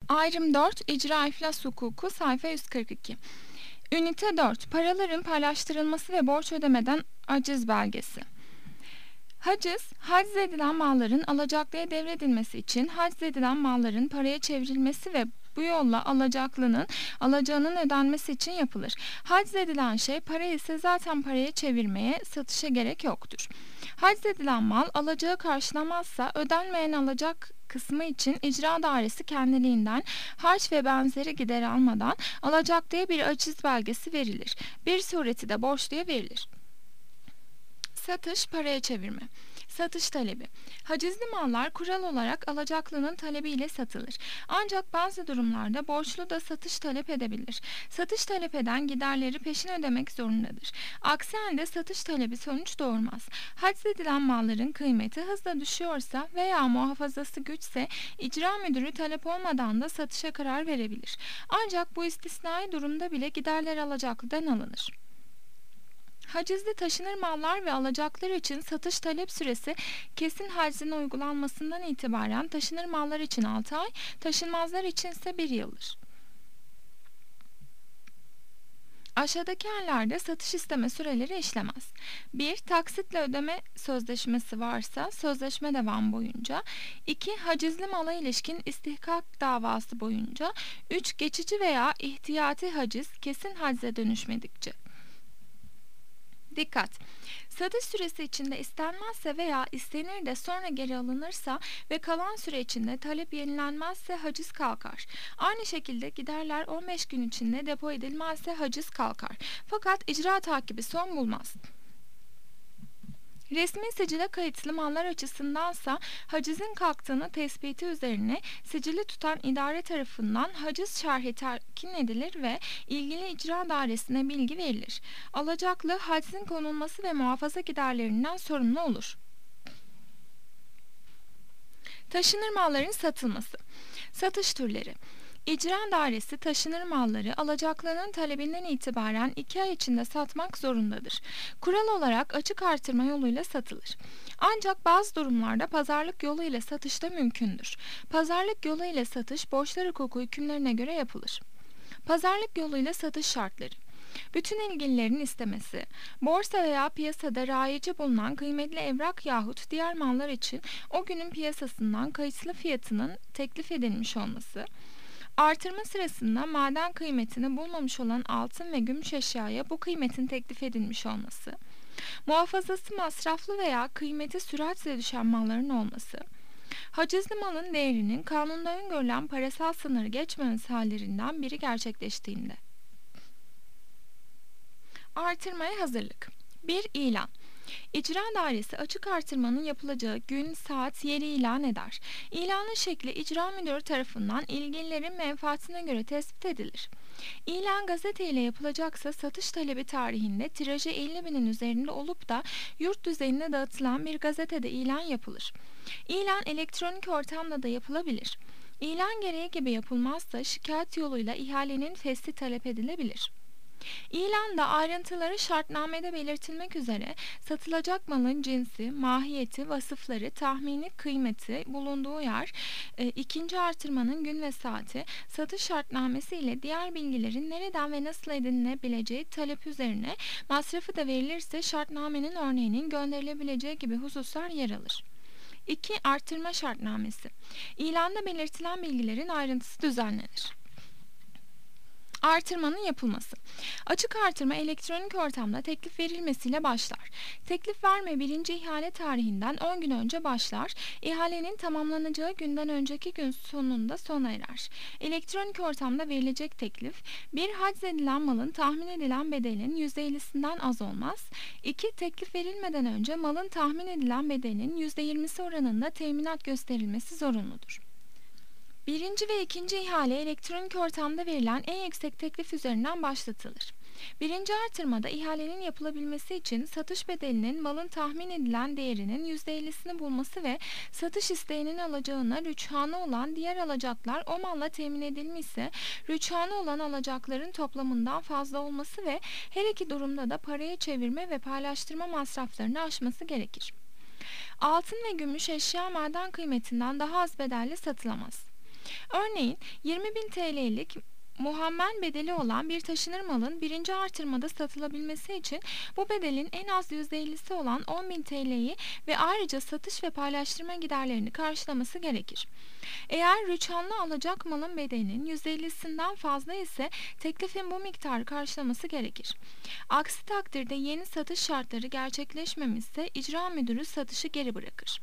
Ayrım 4, İcra İflas Hukuku, sayfa 142. Ünite 4, paraların paylaştırılması ve borç ödemeden aciz belgesi. Haciz, haciz edilen malların alacaklıya devredilmesi için haciz edilen malların paraya çevrilmesi ve bu yolla alacaklının alacağının ödenmesi için yapılır. Haciz edilen şey para ise zaten paraya çevirmeye, satışa gerek yoktur. Haciz edilen mal alacağı karşılamazsa ödenmeyen alacak kısmı için icra dairesi kendiliğinden harç ve benzeri gider almadan alacaklıya bir aciz belgesi verilir. Bir sureti de borçluya verilir. Satış, paraya çevirme. Satış talebi. Hacizli mallar kural olarak alacaklının talebiyle satılır. Ancak bazı durumlarda borçlu da satış talep edebilir. Satış talep eden giderleri peşin ödemek zorundadır. Aksi halde satış talebi sonuç doğurmaz. Haciz edilen malların kıymeti hızla düşüyorsa veya muhafazası güçse icra müdürü talep olmadan da satışa karar verebilir. Ancak bu istisnai durumda bile giderler alacaklıdan alınır. Hacizli taşınır mallar ve alacaklar için satış talep süresi kesin hacizin uygulanmasından itibaren taşınır mallar için 6 ay, taşınmazlar için ise 1 yıldır. Aşağıdaki hallerde satış isteme süreleri işlemez. 1. Taksitle ödeme sözleşmesi varsa sözleşme devam boyunca. 2. Hacizli mala ilişkin istihkak davası boyunca. 3. Geçici veya ihtiyati haciz kesin hacize dönüşmedikçe. Dikkat! Satış süresi içinde istenmezse veya istenir de sonra geri alınırsa ve kalan süre içinde talep yenilenmezse haciz kalkar. Aynı şekilde giderler 15 gün içinde depo edilmezse haciz kalkar. Fakat icra takibi son bulmaz. Resmi sicile kayıtlı mallar açısındansa hacizin kalktığını tespiti üzerine sicili tutan idare tarafından haciz şerhi terkin edilir ve ilgili icra dairesine bilgi verilir. Alacaklı hacizin konulması ve muhafaza giderlerinden sorumlu olur. Taşınır malların satılması. Satış türleri. İcra dairesi taşınır malları alacaklıların talebinden itibaren 2 ay içinde satmak zorundadır. Kural olarak açık artırma yoluyla satılır. Ancak bazı durumlarda pazarlık yoluyla satış da mümkündür. Pazarlık yoluyla satış borçlar hukuku hükümlerine göre yapılır. Pazarlık yoluyla satış şartları. Bütün ilgililerin istemesi, borsa veya piyasada rayici bulunan kıymetli evrak yahut diğer mallar için o günün piyasasından kayıtlı fiyatının teklif edilmiş olması, artırma sırasında maden kıymetini bulmamış olan altın ve gümüş eşyaya bu kıymetin teklif edilmiş olması, muhafazası masraflı veya kıymeti süratle düşen malların olması, hacizli malın değerinin kanunda öngörülen parasal sınırı geçmemesi hallerinden biri gerçekleştiğinde. Artırmaya hazırlık. 1. İlan. İcra dairesi açık artırmanın yapılacağı gün, saat, yeri ilan eder. İlanın şekli icra müdürü tarafından ilgililerin menfaatine göre tespit edilir. İlan gazete ile yapılacaksa satış talebi tarihinde tirajı 50.000'in üzerinde olup da yurt düzeyinde dağıtılan bir gazetede ilan yapılır. İlan elektronik ortamda da yapılabilir. İlan gereği gibi yapılmazsa şikayet yoluyla ihalenin fesli talep edilebilir. İlanda ayrıntıları şartnamede belirtilmek üzere satılacak malın cinsi, mahiyeti, vasıfları, tahmini kıymeti, bulunduğu yer, ikinci artırmanın gün ve saati, satış şartnamesi ile diğer bilgilerin nereden ve nasıl edinilebileceği talep üzerine masrafı da verilirse şartnamenin örneğinin gönderilebileceği gibi hususlar yer alır. 2. Artırma şartnamesi. İlanda belirtilen bilgilerin ayrıntısı düzenlenir. Artırmanın yapılması. Açık artırma elektronik ortamda teklif verilmesiyle başlar. Teklif verme birinci ihale tarihinden 10 gün önce başlar. İhalenin tamamlanacağı günden önceki gün sonunda sona erer. Elektronik ortamda verilecek teklif, 1. Haciz edilen malın tahmin edilen bedelinin %50'sinden az olmaz. 2. Teklif verilmeden önce malın tahmin edilen bedelinin %20'si oranında teminat gösterilmesi zorunludur. Birinci ve ikinci ihale elektronik ortamda verilen en yüksek teklif üzerinden başlatılır. Birinci artırmada ihalenin yapılabilmesi için satış bedelinin malın tahmin edilen değerinin %50'sini bulması ve satış isteğinin alacağına rüçhanı olan diğer alacaklar o malla temin edilmişse rüçhanı olan alacakların toplamından fazla olması ve her iki durumda da paraya çevirme ve paylaştırma masraflarını aşması gerekir. Altın ve gümüş eşya maden kıymetinden daha az bedelle satılamaz. Örneğin 20.000 TL'lik muammer bedeli olan bir taşınır malın birinci artırmada satılabilmesi için bu bedelin en az %50'si olan 10.000 TL'yi ve ayrıca satış ve paylaştırma giderlerini karşılaması gerekir. Eğer rüçhanlı alacak malın bedelinin %50'sinden fazla ise teklifin bu miktarı karşılaması gerekir. Aksi takdirde yeni satış şartları gerçekleşmemişse icra müdürü satışı geri bırakır.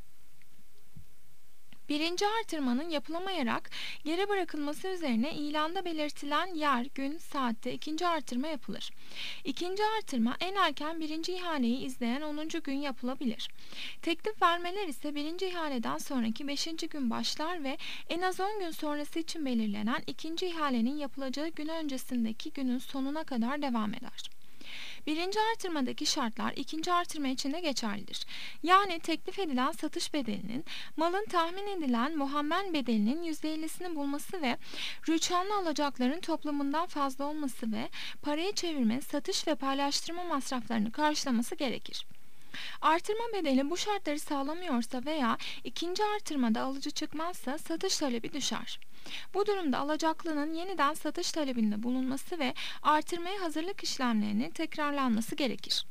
Birinci artırmanın yapılamayarak geri bırakılması üzerine ilanda belirtilen yer, gün, saatte ikinci artırma yapılır. İkinci artırma en erken birinci ihaleyi izleyen 10. gün yapılabilir. Teklif vermeler ise birinci ihaleden sonraki 5. gün başlar ve en az 10 gün sonrası için belirlenen ikinci ihalenin yapılacağı gün öncesindeki günün sonuna kadar devam eder. Birinci artırmadaki şartlar ikinci artırma için de geçerlidir. Yani teklif edilen satış bedelinin malın tahmin edilen muammer bedelinin %50'sini bulması ve rüçhanlı alacakların toplamından fazla olması ve parayı çevirme, satış ve paylaştırma masraflarını karşılaması gerekir. Artırma bedeli bu şartları sağlamıyorsa veya ikinci artırmada alıcı çıkmazsa satış talebi düşer. Bu durumda alacaklının yeniden satış talebinde bulunması ve artırmaya hazırlık işlemlerinin tekrarlanması gerekir.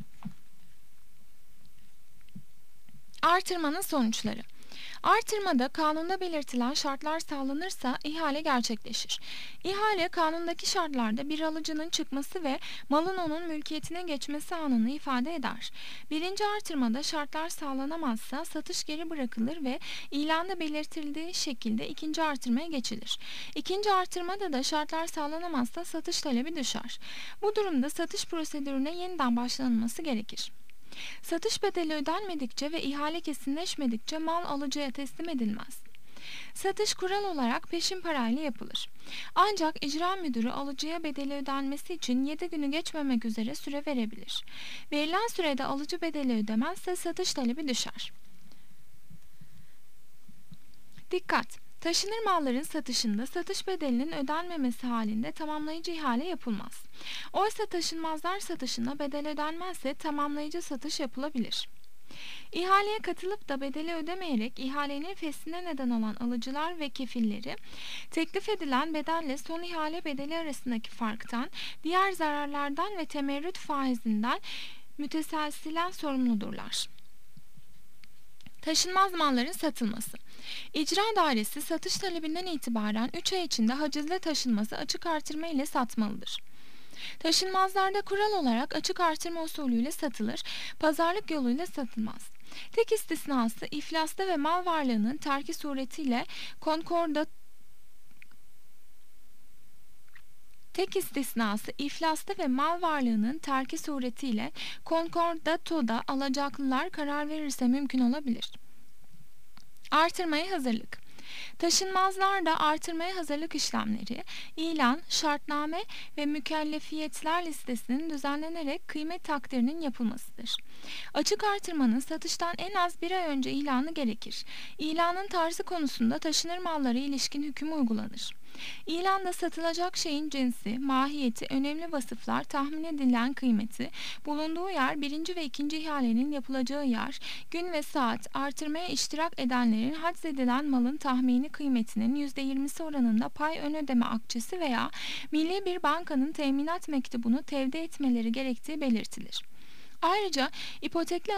Artırmanın sonuçları. Artırmada kanunda belirtilen şartlar sağlanırsa ihale gerçekleşir. İhale kanundaki şartlarda bir alıcının çıkması ve malın onun mülkiyetine geçmesi anını ifade eder. Birinci artırmada şartlar sağlanamazsa satış geri bırakılır ve ilanda belirtildiği şekilde ikinci artırmaya geçilir. İkinci artırmada da şartlar sağlanamazsa satış talebi düşer. Bu durumda satış prosedürüne yeniden başlanılması gerekir. Satış bedeli ödenmedikçe ve ihale kesinleşmedikçe mal alıcıya teslim edilmez. Satış kural olarak peşin parayla yapılır. Ancak icra müdürü alıcıya bedeli ödenmesi için 7 günü geçmemek üzere süre verebilir. Verilen sürede alıcı bedeli ödemezse satış talebi düşer. Dikkat! Taşınır malların satışında satış bedelinin ödenmemesi halinde tamamlayıcı ihale yapılmaz. Oysa taşınmazlar satışında bedel ödenmezse tamamlayıcı satış yapılabilir. İhaleye katılıp da bedeli ödemeyerek ihalenin feshine neden olan alıcılar ve kefilleri, teklif edilen bedelle son ihale bedeli arasındaki farktan, diğer zararlardan ve temerrüt faizinden müteselsilen sorumludurlar. Taşınmaz malların satılması. İcra dairesi satış talebinden itibaren 3 ay içinde hacizle taşınmazı açık artırma ile satmalıdır. Taşınmazlarda kural olarak açık artırma usulüyle satılır, pazarlık yoluyla satılmaz. Tek istisnası iflasta ve mal varlığının terki suretiyle konkordatoda alacaklılar karar verirse mümkün olabilir. Artırmaya hazırlık. Taşınmazlarda artırmaya hazırlık işlemleri, ilan, şartname ve mükellefiyetler listesinin düzenlenerek kıymet takdirinin yapılmasıdır. Açık artırmanın satıştan en az bir ay önce ilanı gerekir. İlanın tarzı konusunda taşınır mallara ilişkin hüküm uygulanır. İlanda satılacak şeyin cinsi, mahiyeti, önemli vasıflar, tahmin edilen kıymeti, bulunduğu yer, birinci ve ikinci ihalenin yapılacağı yer, gün ve saat, artırmaya iştirak edenlerin haczedilen malın tahmini kıymetinin %20'si oranında pay ön ödeme akçesi veya milli bir bankanın teminat mektubunu tevdi etmeleri gerektiği belirtilir. Ayrıca ipotekli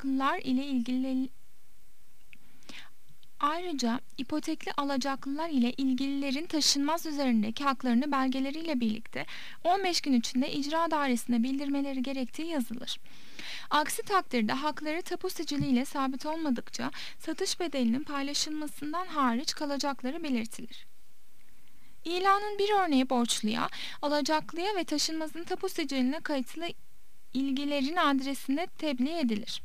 alacaklılar ile ilgililerin taşınmaz üzerindeki haklarını belgeleriyle birlikte 15 gün içinde icra dairesine bildirmeleri gerektiği yazılır. Aksi takdirde hakları tapu siciliyle sabit olmadıkça satış bedelinin paylaşılmasından hariç kalacakları belirtilir. İlanın bir örneği borçluya, alacaklıya ve taşınmazın tapu siciline kayıtlı ilgilerin adresine tebliğ edilir.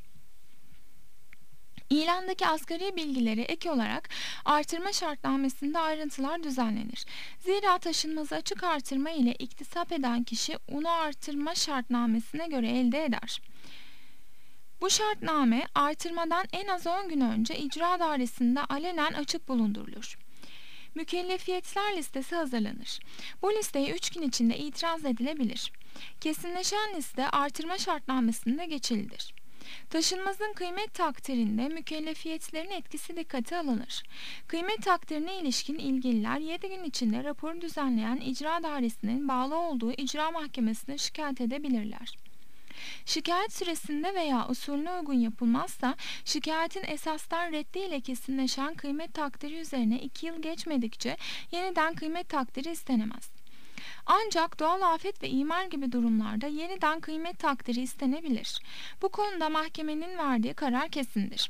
İlandaki asgari bilgileri ek olarak artırma şartnamesinde ayrıntılar düzenlenir. Zira taşınmazı açık artırma ile iktisap eden kişi onu artırma şartnamesine göre elde eder. Bu şartname artırmadan en az 10 gün önce icra dairesinde alenen açık bulundurulur. Mükellefiyetler listesi hazırlanır. Bu listeye 3 gün içinde itiraz edilebilir. Kesinleşen liste artırma şartnamesinde geçerlidir. Taşınmazın kıymet takdirinde mükellefiyetlerin etkisi dikkate alınır. Kıymet takdirine ilişkin ilgililer 7 gün içinde raporu düzenleyen icra dairesinin bağlı olduğu icra mahkemesine şikayet edebilirler. Şikayet süresinde veya usulüne uygun yapılmazsa şikayetin esastan reddiyle kesinleşen kıymet takdiri üzerine 2 yıl geçmedikçe yeniden kıymet takdiri istenemez. Ancak doğal afet ve imar gibi durumlarda yeniden kıymet takdiri istenebilir. Bu konuda mahkemenin verdiği karar kesindir.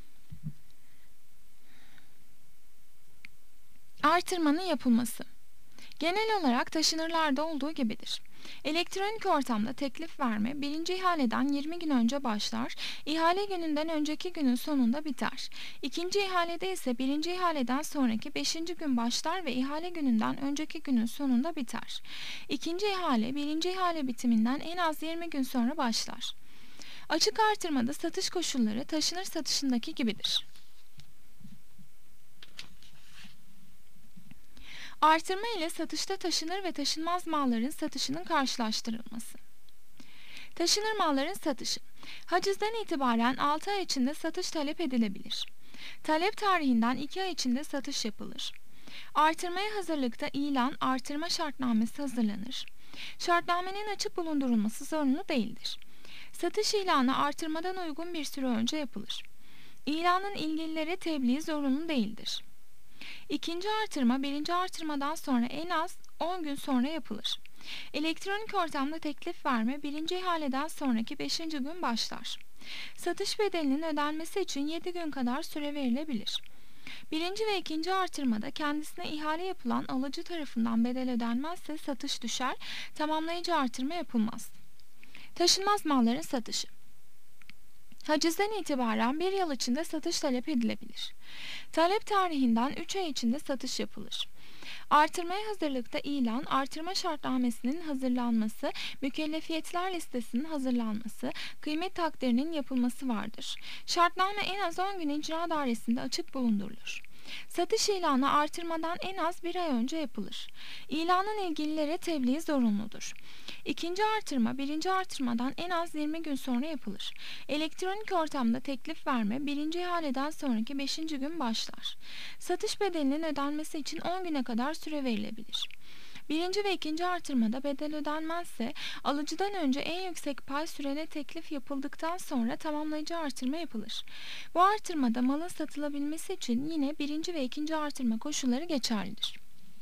Artırmanın yapılması genel olarak taşınırlarda olduğu gibidir. Elektronik ortamda teklif verme birinci ihaleden 20 gün önce başlar, ihale gününden önceki günün sonunda biter. İkinci ihalede ise birinci ihaleden sonraki 5. gün başlar ve ihale gününden önceki günün sonunda biter. İkinci ihale birinci ihale bitiminden en az 20 gün sonra başlar. Açık artırmada satış koşulları taşınır satışındaki gibidir. Artırma ile satışta taşınır ve taşınmaz malların satışının karşılaştırılması. Taşınır malların satışı. Hacizden itibaren 6 ay içinde satış talep edilebilir. Talep tarihinden 2 ay içinde satış yapılır. Artırmaya hazırlıkta ilan, artırma şartnamesi hazırlanır. Şartnamenin açık bulundurulması zorunlu değildir. Satış ilanı artırmadan uygun bir süre önce yapılır. İlanın ilgililere tebliği zorunlu değildir. İkinci artırma birinci artırmadan sonra en az 10 gün sonra yapılır. Elektronik ortamda teklif verme birinci ihaleden sonraki 5. gün başlar. Satış bedelinin ödenmesi için 7 gün kadar süre verilebilir. Birinci ve ikinci artırmada kendisine ihale yapılan alıcı tarafından bedel ödenmezse satış düşer, tamamlayıcı artırma yapılmaz. Taşınmaz malların satışı. Hacizden itibaren 1 yıl içinde satış talep edilebilir. Talep tarihinden 3 ay içinde satış yapılır. Artırmaya hazırlıkta ilan, artırma şartnamesinin hazırlanması, mükellefiyetler listesinin hazırlanması, kıymet takdirinin yapılması vardır. Şartname en az 10 gün icra dairesinde açık bulundurulur. Satış ilanı artırmadan en az 1 ay önce yapılır. İlanın ilgililere tebliği zorunludur. İkinci artırma birinci artırmadan en az 20 gün sonra yapılır. Elektronik ortamda teklif verme birinci ihaleden sonraki 5. gün başlar. Satış bedelinin ödenmesi için 10 güne kadar süre verilebilir. Birinci ve ikinci artırmada bedel ödenmezse alıcıdan önce en yüksek pay sürene teklif yapıldıktan sonra tamamlayıcı artırma yapılır. Bu artırmada malın satılabilmesi için yine birinci ve ikinci artırma koşulları geçerlidir.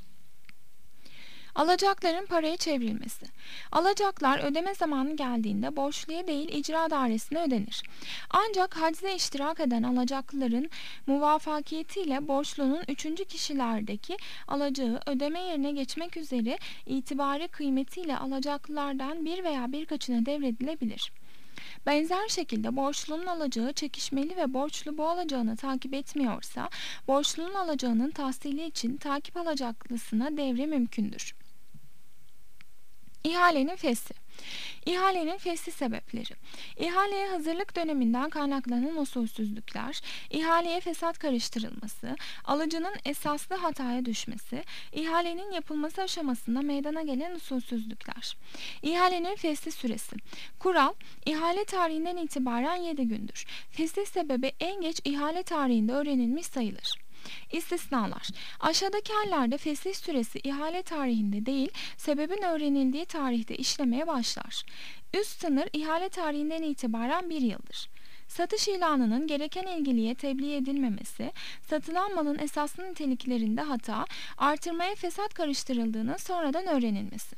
Alacakların paraya çevrilmesi. Alacaklar ödeme zamanı geldiğinde borçluya değil icra dairesine ödenir. Ancak hacize iştirak eden alacaklıların muvafakiyetiyle borçlunun 3. kişilerdeki alacağı ödeme yerine geçmek üzere itibari kıymetiyle alacaklılardan bir veya birkaçına devredilebilir. Benzer şekilde borçlunun alacağı çekişmeli ve borçlu bu alacağını takip etmiyorsa, borçlunun alacağının tahsili için takip alacaklısına devre mümkündür. İhalenin fesli. İhalenin fesli sebepleri. İhaleye hazırlık döneminden kaynaklanan usulsüzlükler, ihaleye fesat karıştırılması, alıcının esaslı hataya düşmesi, ihalenin yapılması aşamasında meydana gelen usulsüzlükler. İhalenin fesli süresi. Kural, ihale tarihinden itibaren 7 gündür. Fesli sebebi en geç ihale tarihinde öğrenilmiş sayılır. İstisnalar. Aşağıdaki hallerde fesih süresi ihale tarihinde değil, sebebin öğrenildiği tarihte işlemeye başlar. Üst sınır ihale tarihinden itibaren 1 yıldır. Satış ilanının gereken ilgiliye tebliğ edilmemesi, satılan malın esaslı niteliklerinde hata, artırmaya fesat karıştırıldığının sonradan öğrenilmesi.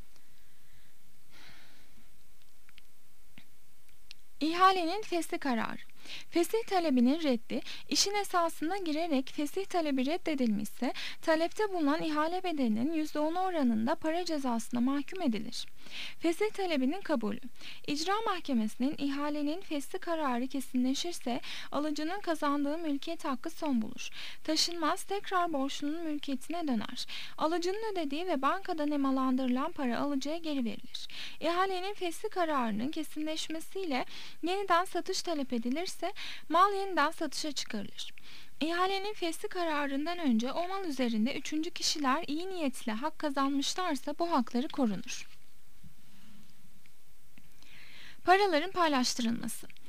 İhalenin fesli kararı. Fesih talebinin reddi, işin esasına girerek fesih talebi reddedilmişse, talepte bulunan ihale bedelinin %10 oranında para cezasına mahkum edilir. Fesih talebinin kabulü. İcra mahkemesinin ihalenin fesli kararı kesinleşirse, alıcının kazandığı mülkiyet hakkı son bulur. Taşınmaz tekrar borçlunun mülkiyetine döner. Alıcının ödediği ve bankadan emalandırılan para alıcıya geri verilir. İhalenin fesli kararının kesinleşmesiyle yeniden satış talep edilirse mal yeniden satışa çıkarılır. İhalenin fesli kararından önce o mal üzerinde 3. kişiler iyi niyetle hak kazanmışlarsa bu hakları korunur. Paraların paylaştırılması.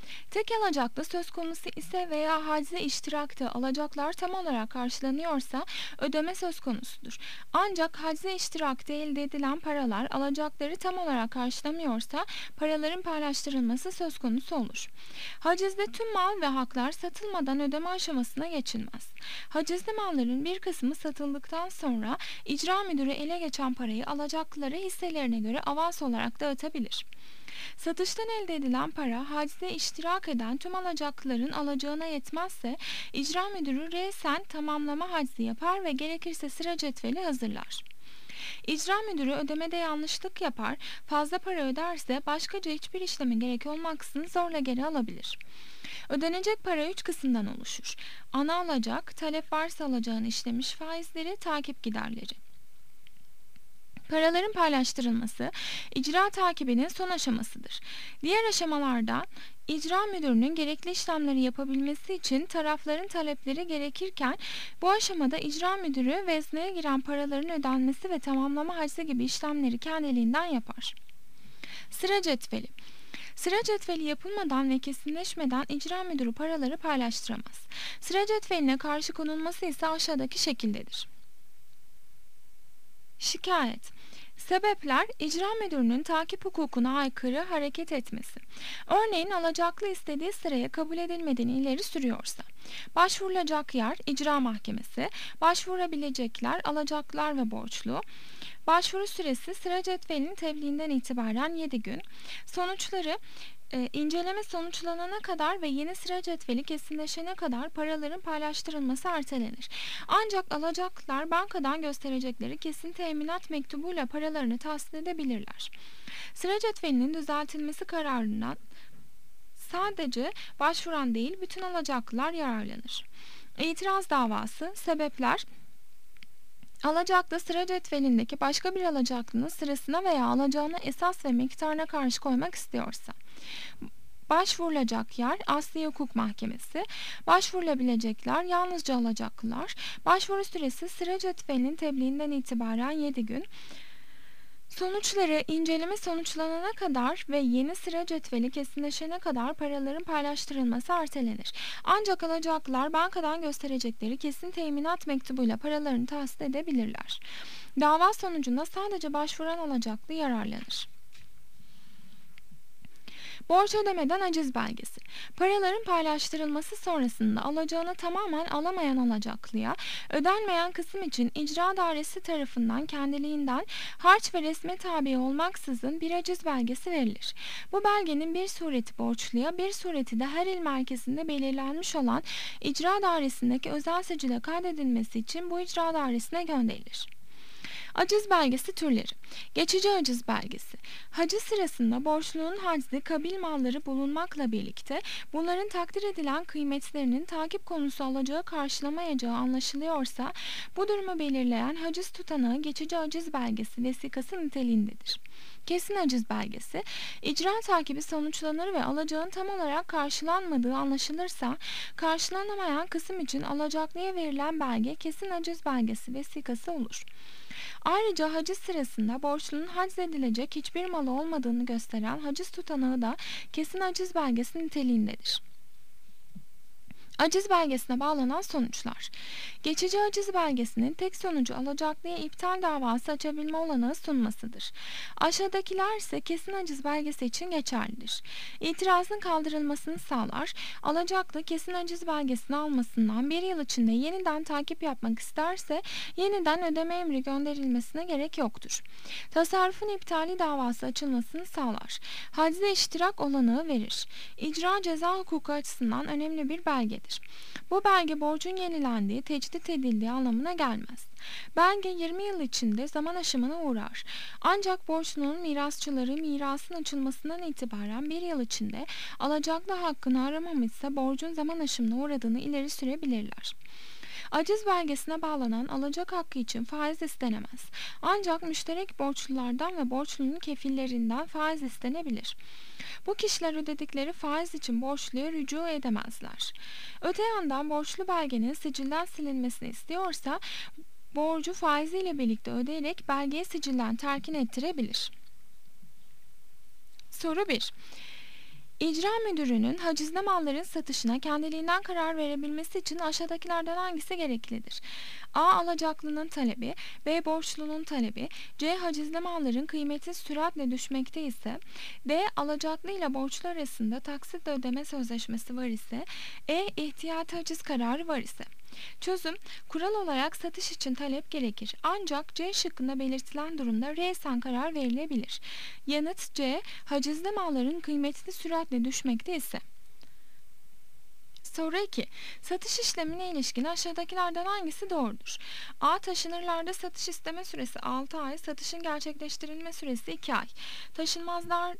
Tek alacaklı söz konusu ise veya hacize iştirakta alacaklar tam olarak karşılanıyorsa ödeme söz konusudur. Ancak hacize iştirakta elde edilen paralar alacakları tam olarak karşılamıyorsa paraların paylaştırılması söz konusu olur. Hacizde tüm mal ve haklar satılmadan ödeme aşamasına geçilmez. Hacizli malların bir kısmı satıldıktan sonra icra müdürü ele geçen parayı alacaklılara hisselerine göre avans olarak dağıtabilir. Satıştan elde edilen para hacize iştirak eden tüm alacaklıların alacağına yetmezse icra müdürü resen tamamlama hacizi yapar ve gerekirse sıra cetveli hazırlar. İcra müdürü ödemede yanlışlık yapar, fazla para öderse başkaca hiçbir işleme gerek olmaksızın zorla geri alabilir. Ödenecek para 3 kısımdan oluşur. Ana alacak, talep varsa alacağını işlemiş faizleri, takip giderleri. Paraların paylaştırılması, icra takibinin son aşamasıdır. Diğer aşamalarda icra müdürünün gerekli işlemleri yapabilmesi için tarafların talepleri gerekirken bu aşamada icra müdürü vezneye giren paraların ödenmesi ve tamamlama hacizi gibi işlemleri kendiliğinden yapar. Sıra cetveli. Sıra cetveli yapılmadan ve kesinleşmeden icra müdürü paraları paylaştıramaz. Sıra cetveline karşı konulması ise aşağıdaki şekildedir. Şikayet. Sebepler, icra müdürünün takip hukukuna aykırı hareket etmesi. Örneğin alacaklı istediği sıraya kabul edilmediğini ileri sürüyorsa. Başvurulacak yer icra mahkemesi, başvurabilecekler alacaklılar ve borçlu. Başvuru süresi sıra cetvelinin tebliğinden itibaren 7 gün. Sonuçları inceleme sonuçlanana kadar ve yeni sıra cetveli kesinleşene kadar paraların paylaştırılması ertelenir. Ancak alacaklılar bankadan gösterecekleri kesin teminat mektubuyla paralarını tahsil edebilirler. Sıra cetvelinin düzeltilmesi kararından sadece başvuran değil bütün alacaklılar yararlanır. İtiraz davası, sebepler, alacaklı sıra cetvelindeki başka bir alacaklının sırasına veya alacağına esas ve miktarına karşı koymak istiyorsa. Başvurulacak yer Asliye Hukuk Mahkemesi, başvurulabilecekler yalnızca alacaklılar, başvuru süresi sıra cetvelinin tebliğinden itibaren 7 gün, sonuçları inceleme sonuçlanana kadar ve yeni sıra cetveli kesinleşene kadar paraların paylaştırılması ertelenir. Ancak alacaklılar bankadan gösterecekleri kesin teminat mektubuyla paralarını tahsil edebilirler. Dava sonucunda sadece başvuran alacaklı yararlanır. Borç ödemeden aciz belgesi. Paraların paylaştırılması sonrasında alacağını tamamen alamayan alacaklıya, ödenmeyen kısım için icra dairesi tarafından kendiliğinden harç ve resme tabi olmaksızın bir aciz belgesi verilir. Bu belgenin bir sureti borçluya, bir sureti de her il merkezinde belirlenmiş olan icra dairesindeki özel sicile kaydedilmesi için bu icra dairesine gönderilir. Aciz belgesi türleri. Geçici aciz belgesi. Haciz sırasında borçlunun hacizi kabil malları bulunmakla birlikte bunların takdir edilen kıymetlerinin takip konusu alacağı karşılamayacağı anlaşılıyorsa bu durumu belirleyen haciz tutanağı geçici aciz belgesi vesikası niteliğindedir. Kesin aciz belgesi, icra takibi sonuçlanır ve alacağın tam olarak karşılanmadığı anlaşılırsa karşılanamayan kısım için alacaklıya verilen belge kesin aciz belgesi vesikası olur. Ayrıca haciz sırasında borçlunun haciz edilecek hiçbir malı olmadığını gösteren haciz tutanağı da kesin aciz belgesi niteliğindedir. Aciz belgesine bağlanan sonuçlar. Geçici aciz belgesinin tek sonucu alacaklıya iptal davası açabilme olanağı sunmasıdır. Aşağıdakiler ise kesin aciz belgesi için geçerlidir. İtirazın kaldırılmasını sağlar, alacaklı kesin aciz belgesini almasından bir yıl içinde yeniden takip yapmak isterse yeniden ödeme emri gönderilmesine gerek yoktur. Tasarrufun iptali davası açılmasını sağlar. Hacize iştirak olanağı verir. İcra ceza hukuku açısından önemli bir belgedir. Bu belge borcun yenilendiği, tecdit edildiği anlamına gelmez. Belge 20 yıl içinde zaman aşımına uğrar. Ancak borçlunun mirasçıları mirasın açılmasından itibaren bir yıl içinde alacaklı hakkını aramamışsa borcun zaman aşımına uğradığını ileri sürebilirler. Aciz belgesine bağlanan alacak hakkı için faiz istenemez. Ancak müşterek borçlulardan ve borçlunun kefillerinden faiz istenebilir. Bu kişiler ödedikleri faiz için borçluya rücu edemezler. Öte yandan borçlu belgenin sicilden silinmesini istiyorsa borcu faiziyle birlikte ödeyerek belgeyi sicilden terkin ettirebilir. Soru 1. İcra müdürünün hacizli malların satışına kendiliğinden karar verebilmesi için aşağıdakilerden hangisi gereklidir? A. Alacaklının talebi, B. Borçlunun talebi, C. Hacizli malların kıymeti süratle düşmekte ise, D. Alacaklı ile borçlu arasında taksitle ödeme sözleşmesi var ise, E. İhtiyati haciz kararı var ise. Çözüm: kural olarak satış için talep gerekir. Ancak C şıkkında belirtilen durumda resen karar verilebilir. Yanıt C. Hacizli malların kıymetli süratle düşmekte ise. Soru 2. Satış işlemine ilişkin aşağıdakilerden hangisi doğrudur? A. Taşınırlarda satış isteme süresi 6 ay, satışın gerçekleştirilme süresi 2 ay. Taşınmazlar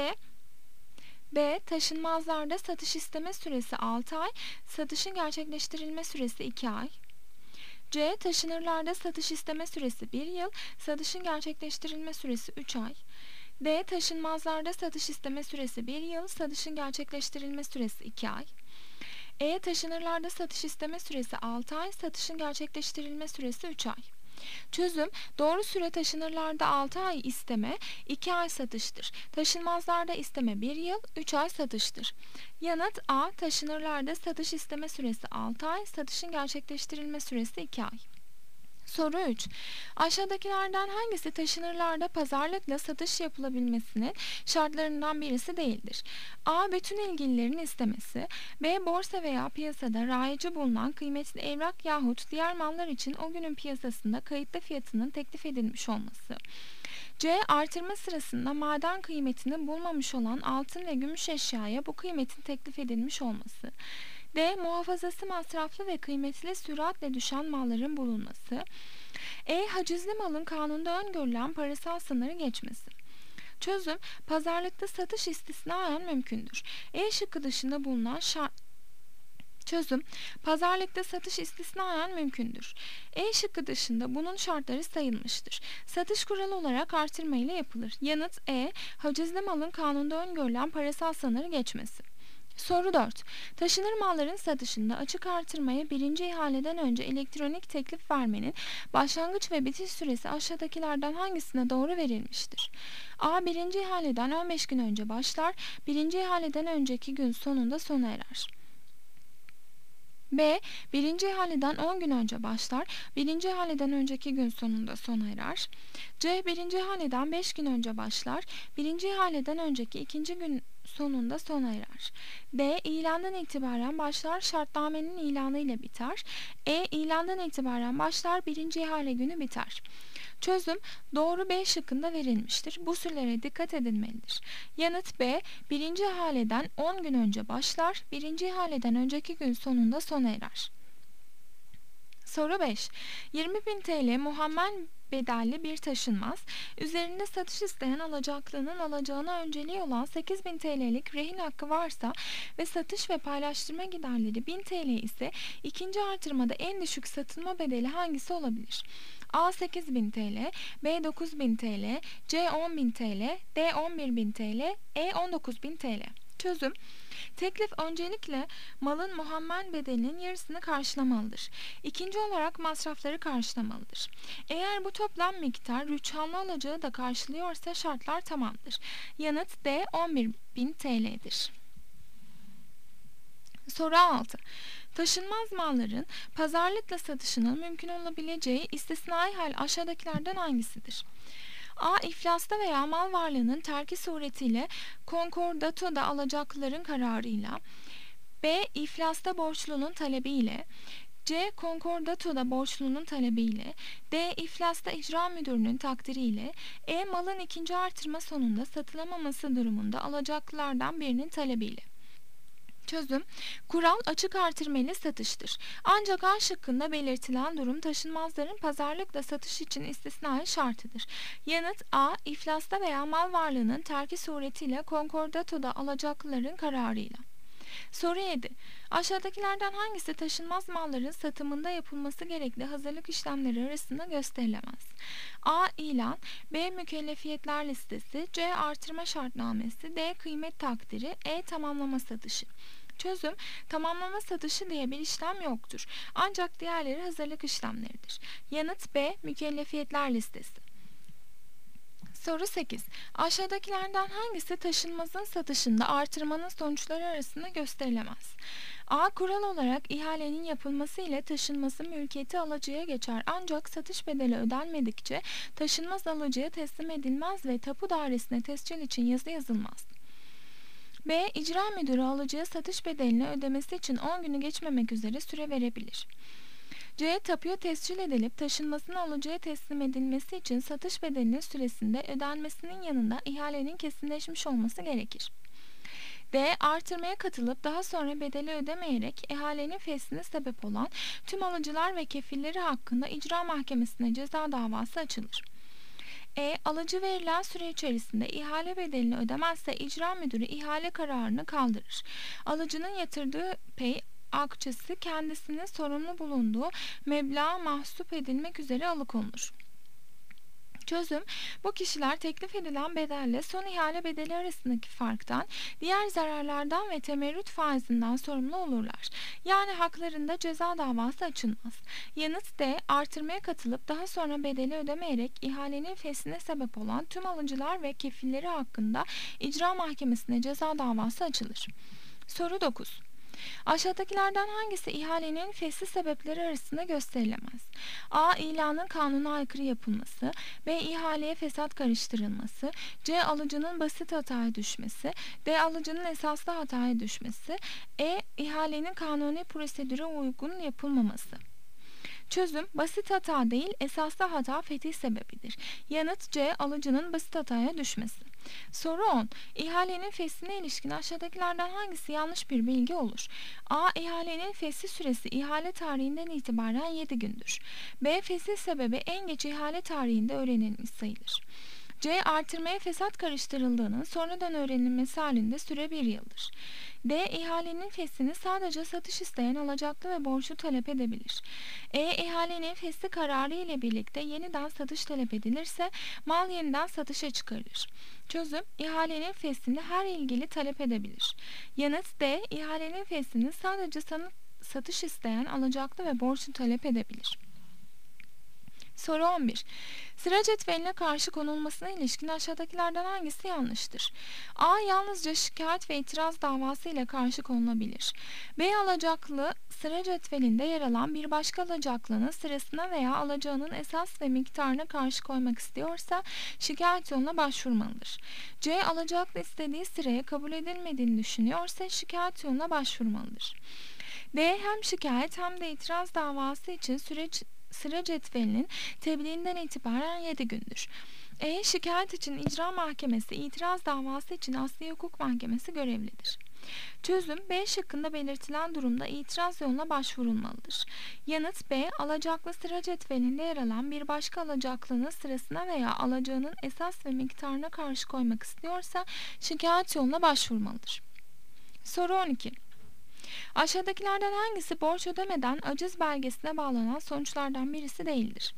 B. Taşınmazlarda satış isteme süresi 6 ay, satışın gerçekleştirilme süresi 2 ay. C. Taşınırlarda satış isteme süresi 1 yıl, satışın gerçekleştirilme süresi 3 ay. D. Taşınmazlarda satış isteme süresi 1 yıl, satışın gerçekleştirilme süresi 2 ay. E. Taşınırlarda satış isteme süresi 6 ay, satışın gerçekleştirilme süresi 3 ay. Çözüm: doğru süre taşınırlarda 6 ay isteme, 2 ay satıştır. Taşınmazlarda isteme 1 yıl, 3 ay satıştır. Yanıt A. Taşınırlarda satış isteme süresi 6 ay, satışın gerçekleştirilme süresi 2 ay. Soru 3. Aşağıdakilerden hangisi taşınırlarda pazarlıkla satış yapılabilmesinin şartlarından birisi değildir? A. Bütün ilgililerin istemesi, B. Borsa veya piyasada raici bulunan kıymetli evrak yahut diğer mallar için o günün piyasasında kayıtlı fiyatının teklif edilmiş olması, C. Artırma sırasında maden kıymetini bulmamış olan altın ve gümüş eşyaya bu kıymetin teklif edilmiş olması, D. Muhafazası masraflı ve kıymetli süratle düşen malların bulunması, E. Hacizli malın kanunda öngörülen parasal sınırı geçmesi. Çözüm: pazarlıkta satış istisnaen mümkündür. E şıkkı dışında bulunan Çözüm: pazarlıkta satış istisnaen mümkündür. E şıkkı dışında bunun şartları sayılmıştır. Satış kuralı olarak artırma ile yapılır. Yanıt E. Hacizli malın kanunda öngörülen parasal sınırı geçmesi. Soru 4. Taşınır malların satışında açık artırmaya birinci ihaleden önce elektronik teklif vermenin başlangıç ve bitiş süresi aşağıdakilerden hangisine doğru verilmiştir? A. Birinci ihaleden 15 gün önce başlar, birinci ihaleden önceki gün sonunda sona erer. B. Birinci ihaleden 10 gün önce başlar, birinci ihaleden önceki gün sonunda sona erer. C. Birinci ihaleden 5 gün önce başlar, birinci ihaleden önceki ikinci gün sonunda sona erer. D. İlandan itibaren başlar, şartnamenin ilanı ile biter. E. İlandan itibaren başlar, birinci ihale günü biter. Çözüm: doğru B şıkkında verilmiştir. Bu sürelere dikkat edilmelidir. Yanıt B. Birinci ihaleden 10 gün önce başlar, birinci ihaleden önceki gün sonunda sona erer. Soru 5. 20.000 TL muhammen bedelli bir taşınmaz, üzerinde satış isteyen alacaklının alacağına önceliği olan 8.000 TL'lik rehin hakkı varsa ve satış ve paylaştırma giderleri 1000 TL ise ikinci artırmada en düşük satılma bedeli hangisi olabilir? A. 8.000 TL, B. 9.000 TL, C. 10.000 TL, D. 11.000 TL, E. 19.000 TL. Çözüm: teklif öncelikle malın muhammen bedelinin yarısını karşılamalıdır. İkinci olarak masrafları karşılamalıdır. Eğer bu toplam miktar rüçhanlı alacağı da karşılıyorsa şartlar tamamdır. Yanıt D. 11.000 TL'dir. Soru 6. Taşınmaz malların pazarlıkla satışının mümkün olabileceği istisnai hal aşağıdakilerden hangisidir? A. İflasta veya mal varlığının terki suretiyle konkordatoda alacaklıların kararıyla, B. İflasta borçlunun talebiyle, C. Konkordatoda borçlunun talebiyle, D. İflasta icra müdürünün takdiriyle, E. Malın ikinci artırma sonunda satılamaması durumunda alacaklılardan birinin talebiyle. Çözüm: kural açık artırmalı satıştır. Ancak A şıkkında belirtilen durum taşınmazların pazarlıkla satış için istisnai şartıdır. Yanıt A. İflasta veya mal varlığının terki suretiyle konkordatoda alacaklıların kararıyla. Soru 7. Aşağıdakilerden hangisi taşınmaz malların satımında yapılması gerekli hazırlık işlemleri arasında gösterilemez? A. İlan, B. Mükellefiyetler listesi, C. Artırma şartnamesi, D. Kıymet takdiri, E. Tamamlama satışı. Çözüm: tamamlama satışı diye bir işlem yoktur. Ancak diğerleri hazırlık işlemleridir. Yanıt B. Mükellefiyetler listesi. Soru 8. Aşağıdakilerden hangisi taşınmazın satışında artırmanın sonuçları arasında gösterilemez? A. Kural olarak ihalenin yapılması ile taşınmazın mülkiyeti alıcıya geçer ancak satış bedeli ödenmedikçe taşınmaz alıcıya teslim edilmez ve tapu dairesine tescil için yazı yazılmaz. B. İcra müdürü alıcıya satış bedelini ödemesi için 10 günü geçmemek üzere süre verebilir. C. Tapuya tescil edilip taşınmasının alıcıya teslim edilmesi için satış bedelinin süresinde ödenmesinin yanında ihalenin kesinleşmiş olması gerekir. D. Artırmaya katılıp daha sonra bedeli ödemeyerek ihalenin feshine sebep olan tüm alıcılar ve kefilleri hakkında icra mahkemesine ceza davası açılır. E. Alıcı verilen süre içerisinde ihale bedelini ödemezse icra müdürü ihale kararını kaldırır. Alıcının yatırdığı pay akçesi kendisinin sorumlu bulunduğu meblağa mahsup edilmek üzere alıkonulur. Çözüm: bu kişiler teklif edilen bedelle son ihale bedeli arasındaki farktan, diğer zararlardan ve temerrüt faizinden sorumlu olurlar. Yani haklarında ceza davası açılmaz. Yanıt D. Artırmaya katılıp daha sonra bedeli ödemeyerek ihalenin feshine sebep olan tüm alıcılar ve kefilleri hakkında icra mahkemesine ceza davası açılır. Soru 9. Aşağıdakilerden hangisi ihalenin fesli sebepleri arasında gösterilemez? A. İlanın kanuna aykırı yapılması. B. İhaleye fesat karıştırılması. C. Alıcının basit hataya düşmesi. D. Alıcının esaslı hataya düşmesi. E. İhalenin kanuni prosedüre uygun yapılmaması. Çözüm: basit hata değil, esaslı hata fetih sebebidir. Yanıt C. Alıcının basit hataya düşmesi. Soru 10. İhalenin feshine ilişkin aşağıdakilerden hangisi yanlış bir bilgi olur? A. İhalenin feshi süresi ihale tarihinden itibaren 7 gündür. B. Fesih sebebi en geç ihale tarihinde öğrenilmiş sayılır. C. Artırmaya fesat karıştırıldığının sonradan öğrenilmesi halinde süre 1 yıldır. D. İhalenin feshini sadece satış isteyen alacaklı ve borçlu talep edebilir. E. İhalenin feshi kararı ile birlikte yeniden satış talep edilirse mal yeniden satışa çıkarılır. Çözüm: ihalenin feshini her ilgili talep edebilir. Yanıt D. İhalenin feshini sadece satış isteyen alacaklı ve borçlu talep edebilir. Soru 11. Sıra cetveline karşı konulmasına ilişkin aşağıdakilerden hangisi yanlıştır? A. Yalnızca şikayet ve itiraz davası ile karşı konulabilir. B. Alacaklı sıra cetvelinde yer alan bir başka alacaklının sırasına veya alacağının esas ve miktarına karşı koymak istiyorsa şikayet yoluna başvurmalıdır. C. Alacaklı istediği sıraya kabul edilmediğini düşünüyorsa şikayet yoluna başvurmalıdır. D. Hem şikayet hem de itiraz davası için sıra cetvelinin tebliğinden itibaren 7 gündür. E. Şikayet için icra mahkemesi, itiraz davası için asliye hukuk mahkemesi görevlidir. Çözüm: B şıkkında belirtilen durumda itiraz yoluna başvurulmalıdır. Yanıt B. Alacaklı sıra cetvelinde yer alan bir başka alacaklının sırasına veya alacağının esas ve miktarına karşı koymak istiyorsa şikayet yoluna başvurmalıdır. Soru 12. Aşağıdakilerden hangisi borç ödemeden aciz belgesine bağlanan sonuçlardan birisi değildir?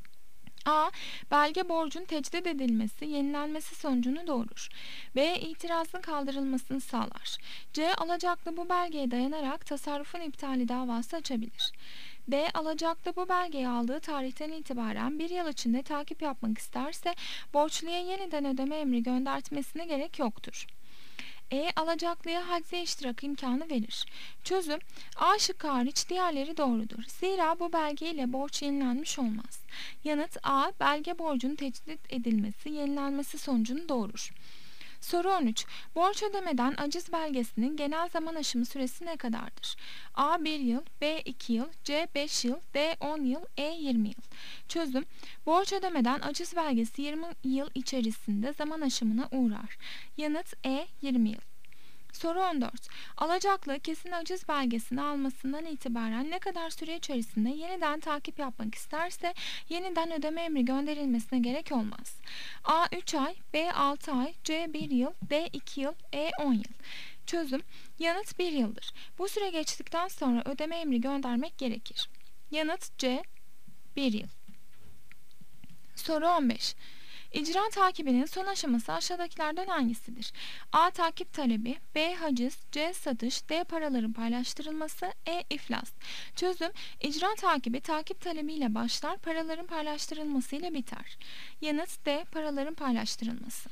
A. Belge borcun tecdit edilmesi, yenilenmesi sonucunu doğurur. B. İtirazın kaldırılmasını sağlar. C. Alacaklı bu belgeye dayanarak tasarrufun iptali davası açabilir. D. Alacaklı bu belgeyi aldığı tarihten itibaren 1 yıl içinde takip yapmak isterse borçluya yeniden ödeme emri göndertmesine gerek yoktur. E. Alacaklıya hacze iştirak imkanı verir. Çözüm: A şıkkı hariç diğerleri doğrudur. Zira bu belge ile borç yenilenmiş olmaz. Yanıt A. Belge borcun tecdit edilmesi, yenilenmesi sonucunu doğurur. Soru 13. Borç ödemeden aciz belgesinin genel zaman aşımı süresi ne kadardır? A. 1 yıl, B. 2 yıl, C. 5 yıl, D. 10 yıl, E. 20 yıl. Çözüm: borç ödemeden aciz belgesi 20 yıl içerisinde zaman aşımına uğrar. Yanıt E. 20 yıl. Soru 14. Alacaklı kesin aciz belgesini almasından itibaren ne kadar süre içerisinde yeniden takip yapmak isterse yeniden ödeme emri gönderilmesine gerek olmaz. A. 3 ay, B. 6 ay, C. 1 yıl, D. 2 yıl, E. 10 yıl. Çözüm: yanıt 1 yıldır. Bu süre geçtikten sonra ödeme emri göndermek gerekir. Yanıt C. 1 yıl. Soru 15. İcra takibinin son aşaması aşağıdakilerden hangisidir? A. Takip talebi, B. Haciz, C. Satış, D. Paraların paylaştırılması, E. İflas. Çözüm: İcra takibi takip talebiyle başlar, paraların paylaştırılmasıyla biter. Yanıt D. Paraların paylaştırılması.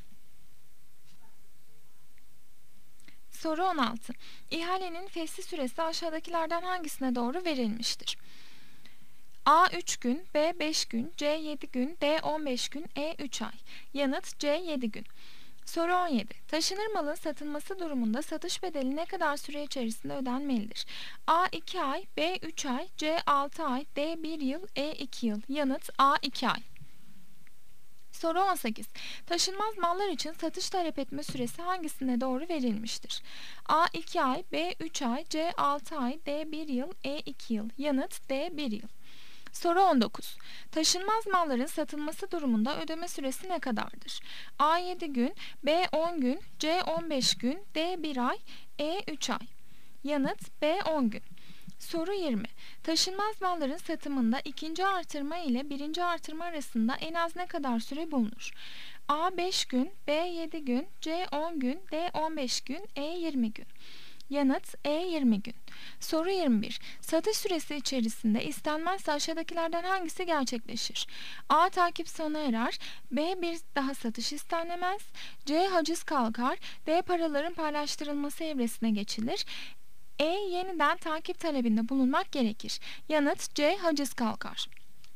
Soru 16. İhalenin fesli süresi aşağıdakilerden hangisine doğru verilmiştir? A 3 gün, B 5 gün, C 7 gün, D 15 gün, E 3 ay. Yanıt C 7 gün. Soru 17. Taşınır malın satılması durumunda satış bedeli ne kadar süre içerisinde ödenmelidir? A 2 ay, B 3 ay, C 6 ay, D 1 yıl, E 2 yıl. Yanıt A 2 ay. Soru 18. Taşınmaz mallar için satış talep etme süresi hangisine doğru verilmiştir? A 2 ay, B 3 ay, C 6 ay, D 1 yıl, E 2 yıl. Yanıt D 1 yıl. Soru 19. Taşınmaz malların satılması durumunda ödeme süresi ne kadardır? A 7 gün, B 10 gün, C 15 gün, D 1 ay, E 3 ay. Yanıt B 10 gün. Soru 20. Taşınmaz malların satımında ikinci artırma ile birinci artırma arasında en az ne kadar süre bulunur? A 5 gün, B 7 gün, C 10 gün, D 15 gün, E 20 gün. Yanıt E 20 gün. Soru 21. Satış süresi içerisinde istenmezse aşağıdakilerden hangisi gerçekleşir? A. Takip sona erer, B. Bir daha satış istenemez, C. Haciz kalkar, D. Paraların paylaştırılması evresine geçilir, E. Yeniden takip talebinde bulunmak gerekir. Yanıt C. Haciz kalkar.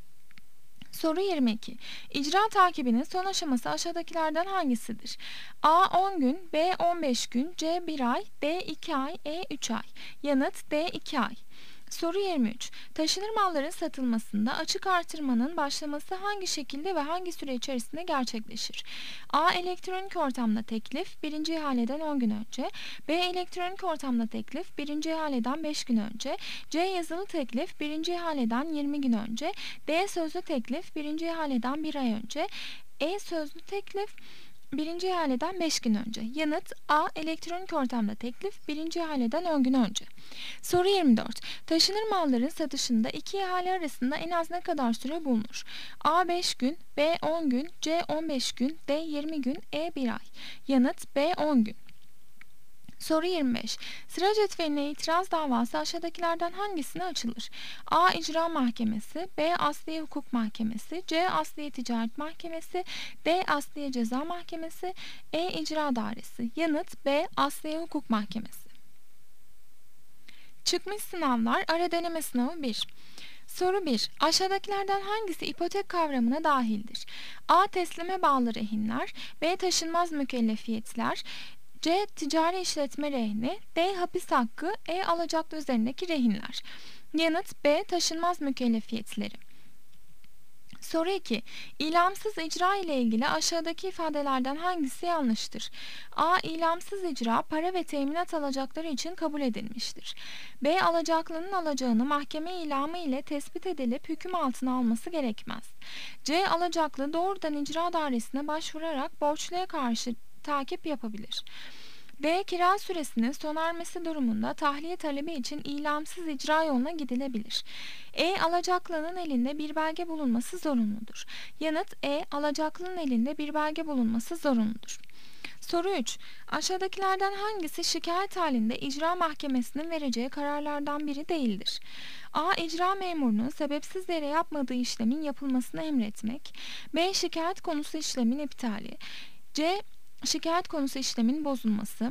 Soru 22. İcra takibinin son aşaması aşağıdakilerden hangisidir? A 10 gün, B 15 gün, C 1 ay, D 2 ay, E 3 ay. Yanıt D 2 ay. Soru 23. Taşınır malların satılmasında açık artırmanın başlaması hangi şekilde ve hangi süre içerisinde gerçekleşir? A. Elektronik ortamda teklif, birinci ihaleden 10 gün önce. B. Elektronik ortamda teklif, birinci ihaleden 5 gün önce. C. Yazılı teklif, birinci ihaleden 20 gün önce. D. Sözlü teklif, birinci ihaleden 1 ay önce. E. Sözlü teklif, birinci ihaleden 5 gün önce. Yanıt A. Elektronik ortamda teklif, birinci ihaleden 10 gün önce. Soru 24. Taşınır malların satışında iki ihale arasında en az ne kadar süre bulunur? A 5 gün, B 10 gün, C 15 gün, D 20 gün, E 1 ay. Yanıt B 10 gün. Soru 25. Sıra cetveline itiraz davası aşağıdakilerden hangisine açılır? A. İcra Mahkemesi, B. Asliye Hukuk Mahkemesi, C. Asliye Ticaret Mahkemesi, D. Asliye Ceza Mahkemesi, E. İcra Dairesi. Yanıt B. Asliye Hukuk Mahkemesi. Çıkmış sınavlar ara deneme sınavı 1. Soru 1. Aşağıdakilerden hangisi ipotek kavramına dahildir? A. Teslime bağlı rehinler, B. Taşınmaz mükellefiyetler, C. Ticari işletme rehni, D. Hapis hakkı, E. Alacaklı üzerindeki rehinler. Yanıt B. Taşınmaz mükellefiyetleri. Soru 2. İlamsız icra ile ilgili aşağıdaki ifadelerden hangisi yanlıştır? A. İlamsız icra para ve teminat alacakları için kabul edilmiştir. B. Alacaklının alacağını mahkeme ilamı ile tespit edilip hüküm altına alması gerekmez. C. Alacaklı doğrudan icra dairesine başvurarak borçluya karşı takip yapabilir. D. Kira süresinin sona ermesi durumunda tahliye talebi için ilamsız icra yoluna gidilebilir. E. Alacaklının elinde bir belge bulunması zorunludur. Yanıt E. Alacaklının elinde bir belge bulunması zorunludur. Soru 3. Aşağıdakilerden hangisi şikayet halinde icra mahkemesinin vereceği kararlardan biri değildir? A. İcra memurunun sebepsiz yere yapmadığı işlemin yapılmasını emretmek. B. Şikayet konusu işlemin iptali. C. Şikayet konusu işlemin bozulması.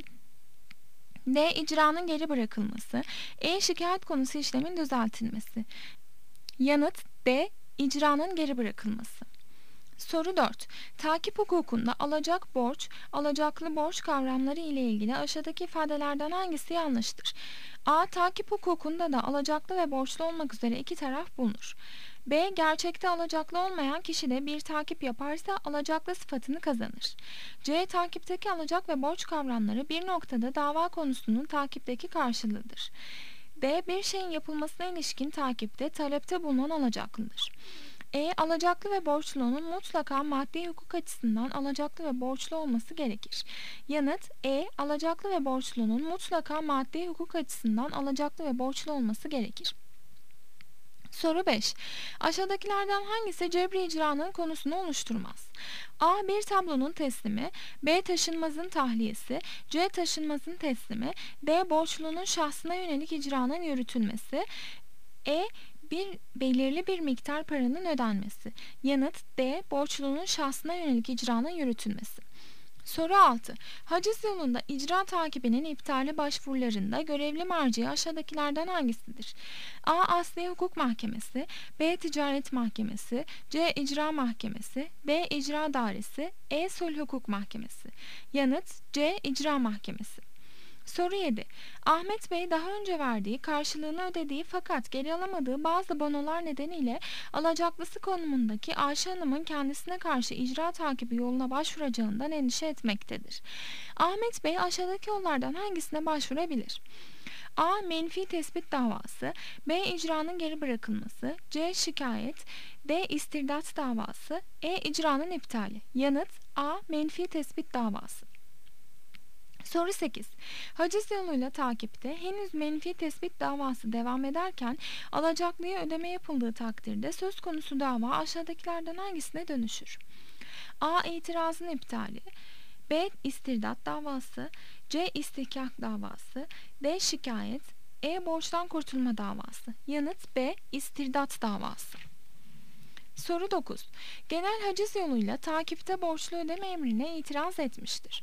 D. İcranın geri bırakılması. E. Şikayet konusu işlemin düzeltilmesi. Yanıt D. İcranın geri bırakılması. Soru 4. Takip hukukunda alacak borç, alacaklı borç kavramları ile ilgili aşağıdaki ifadelerden hangisi yanlıştır? A. Takip hukukunda da alacaklı ve borçlu olmak üzere iki taraf bulunur. B. Gerçekte alacaklı olmayan kişi de bir takip yaparsa alacaklı sıfatını kazanır. C. Takipteki alacak ve borç kavramları bir noktada dava konusunun takipteki karşılığıdır. D. Bir şeyin yapılmasına ilişkin takipte talepte bulunan alacaklıdır. E. Alacaklı ve borçlunun mutlaka maddi hukuk açısından alacaklı ve borçlu olması gerekir. Yanıt E. Alacaklı ve borçlunun mutlaka maddi hukuk açısından alacaklı ve borçlu olması gerekir. Soru 5. Aşağıdakilerden hangisi cebri icranın konusunu oluşturmaz? A. Bir tablonun teslimi, B. Taşınmazın tahliyesi, C. Taşınmazın teslimi, D. Borçlunun şahsına yönelik icranın yürütülmesi, E. Belirli bir miktar paranın ödenmesi. Yanıt D. Borçlunun şahsına yönelik icranın yürütülmesi. Soru 6. Haciz yolunda icra takibinin iptali başvurularında görevli merci aşağıdakilerden hangisidir? A. Asliye Hukuk Mahkemesi, B. Ticaret Mahkemesi, C. İcra Mahkemesi, D. İcra Dairesi, E. Sulh Hukuk Mahkemesi. Yanıt C. İcra Mahkemesi. Soru 7. Ahmet Bey daha önce verdiği, karşılığını ödediği fakat geri alamadığı bazı bonolar nedeniyle alacaklısı konumundaki Ayşe Hanım'ın kendisine karşı icra takibi yoluna başvuracağından endişe etmektedir. Ahmet Bey aşağıdaki yollardan hangisine başvurabilir? A. Menfi tespit davası, B. İcranın geri bırakılması, C. Şikayet, D. İstirdat davası, E. İcranın iptali. Yanıt A. Menfi tespit davası. Soru 8. Haciz yoluyla takipte henüz menfi tespit davası devam ederken alacaklıya ödeme yapıldığı takdirde söz konusu dava aşağıdakilerden hangisine dönüşür? A. İtirazın iptali, B. İstirdat davası, C. İstihkak davası, D. Şikayet, E. Borçtan kurtulma davası. Yanıt B. İstirdat davası. Soru 9. Genel haciz yoluyla takipte borçlu ödeme emrine itiraz etmiştir.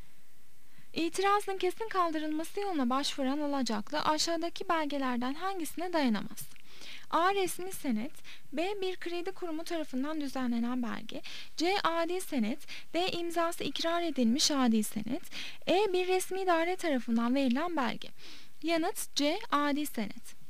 İtirazın kesin kaldırılması yoluna başvuran alacaklı aşağıdaki belgelerden hangisine dayanamaz? A. Resmi senet, B. Bir kredi kurumu tarafından düzenlenen belge, C. Adi senet, D. İmzası ikrar edilmiş adi senet, E. Bir resmi idare tarafından verilen belge. Yanıt C. Adi senet.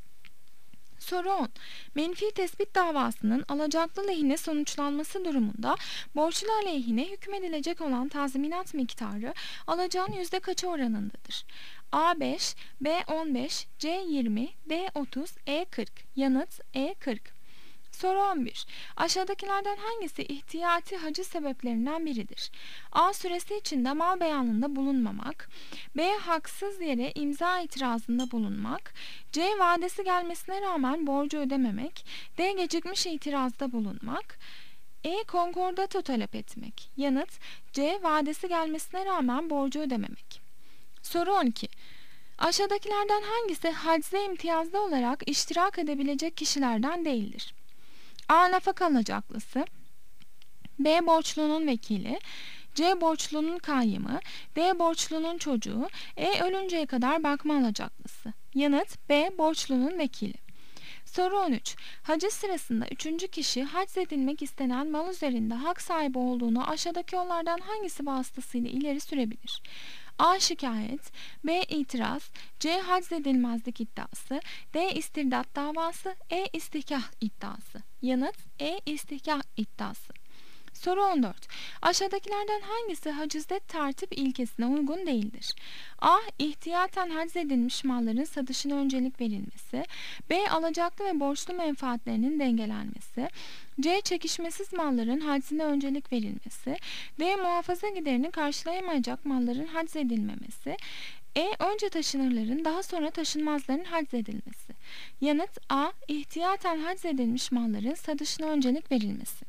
Soru 10. Menfi tespit davasının alacaklı lehine sonuçlanması durumunda borçlu aleyhine hükmedilecek olan tazminat miktarı alacağın yüzde kaçı oranındadır? A 5, B 15, C 20, D 30, E 40. Yanıt E 40. Soru 11. Aşağıdakilerden hangisi ihtiyati haciz sebeplerinden biridir? A. Süresi içinde mal beyanında bulunmamak, B. Haksız yere imza itirazında bulunmak, C. Vadesi gelmesine rağmen borcu ödememek, D. Gecikmiş itirazda bulunmak, E. Konkordato talep etmek. Yanıt C. Vadesi gelmesine rağmen borcu ödememek. Soru 12. Aşağıdakilerden hangisi hacize imtiyazlı olarak iştirak edebilecek kişilerden değildir? A. Nafaka alacaklısı, B. Borçlunun vekili, C. Borçlunun kayyımı, D. Borçlunun çocuğu, E. Ölünceye kadar bakma alacaklısı. Yanıt B. Borçlunun vekili. Soru 13. Haciz sırasında üçüncü kişi haczedilmek istenen mal üzerinde hak sahibi olduğunu aşağıdaki yollardan hangisi vasıtasıyla ileri sürebilir? A. Şikayet, B. İtiraz, C. Haczedilmezlik iddiası, D. İstirdat davası, E. İstihkak iddiası. Yanıt E. İstihkak iddiası. Soru 14. Aşağıdakilerden hangisi hacizde tertip ilkesine uygun değildir? A. İhtiyaten haczedilmiş malların satışına öncelik verilmesi, B. Alacaklı ve borçlu menfaatlerinin dengelenmesi, C. Çekişmesiz malların haczine öncelik verilmesi, D. Muhafaza giderini karşılayamayacak malların haczedilmemesi, E. Önce taşınırların daha sonra taşınmazların haczedilmesi. Yanıt A. İhtiyaten haczedilmiş malların satışına öncelik verilmesi.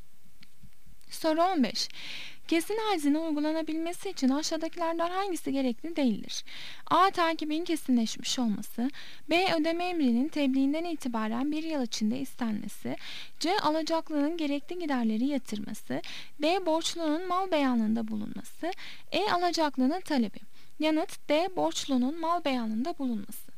Soru 15. Kesin haczine uygulanabilmesi için aşağıdakilerden hangisi gerekli değildir? A. Takibin kesinleşmiş olması, B. Ödeme emrinin tebliğinden itibaren bir yıl içinde istenmesi, C. Alacaklının gerekli giderleri yatırması, D. Borçlunun mal beyanında bulunması, E. Alacaklının talebi. Yanıt D. Borçlunun mal beyanında bulunması.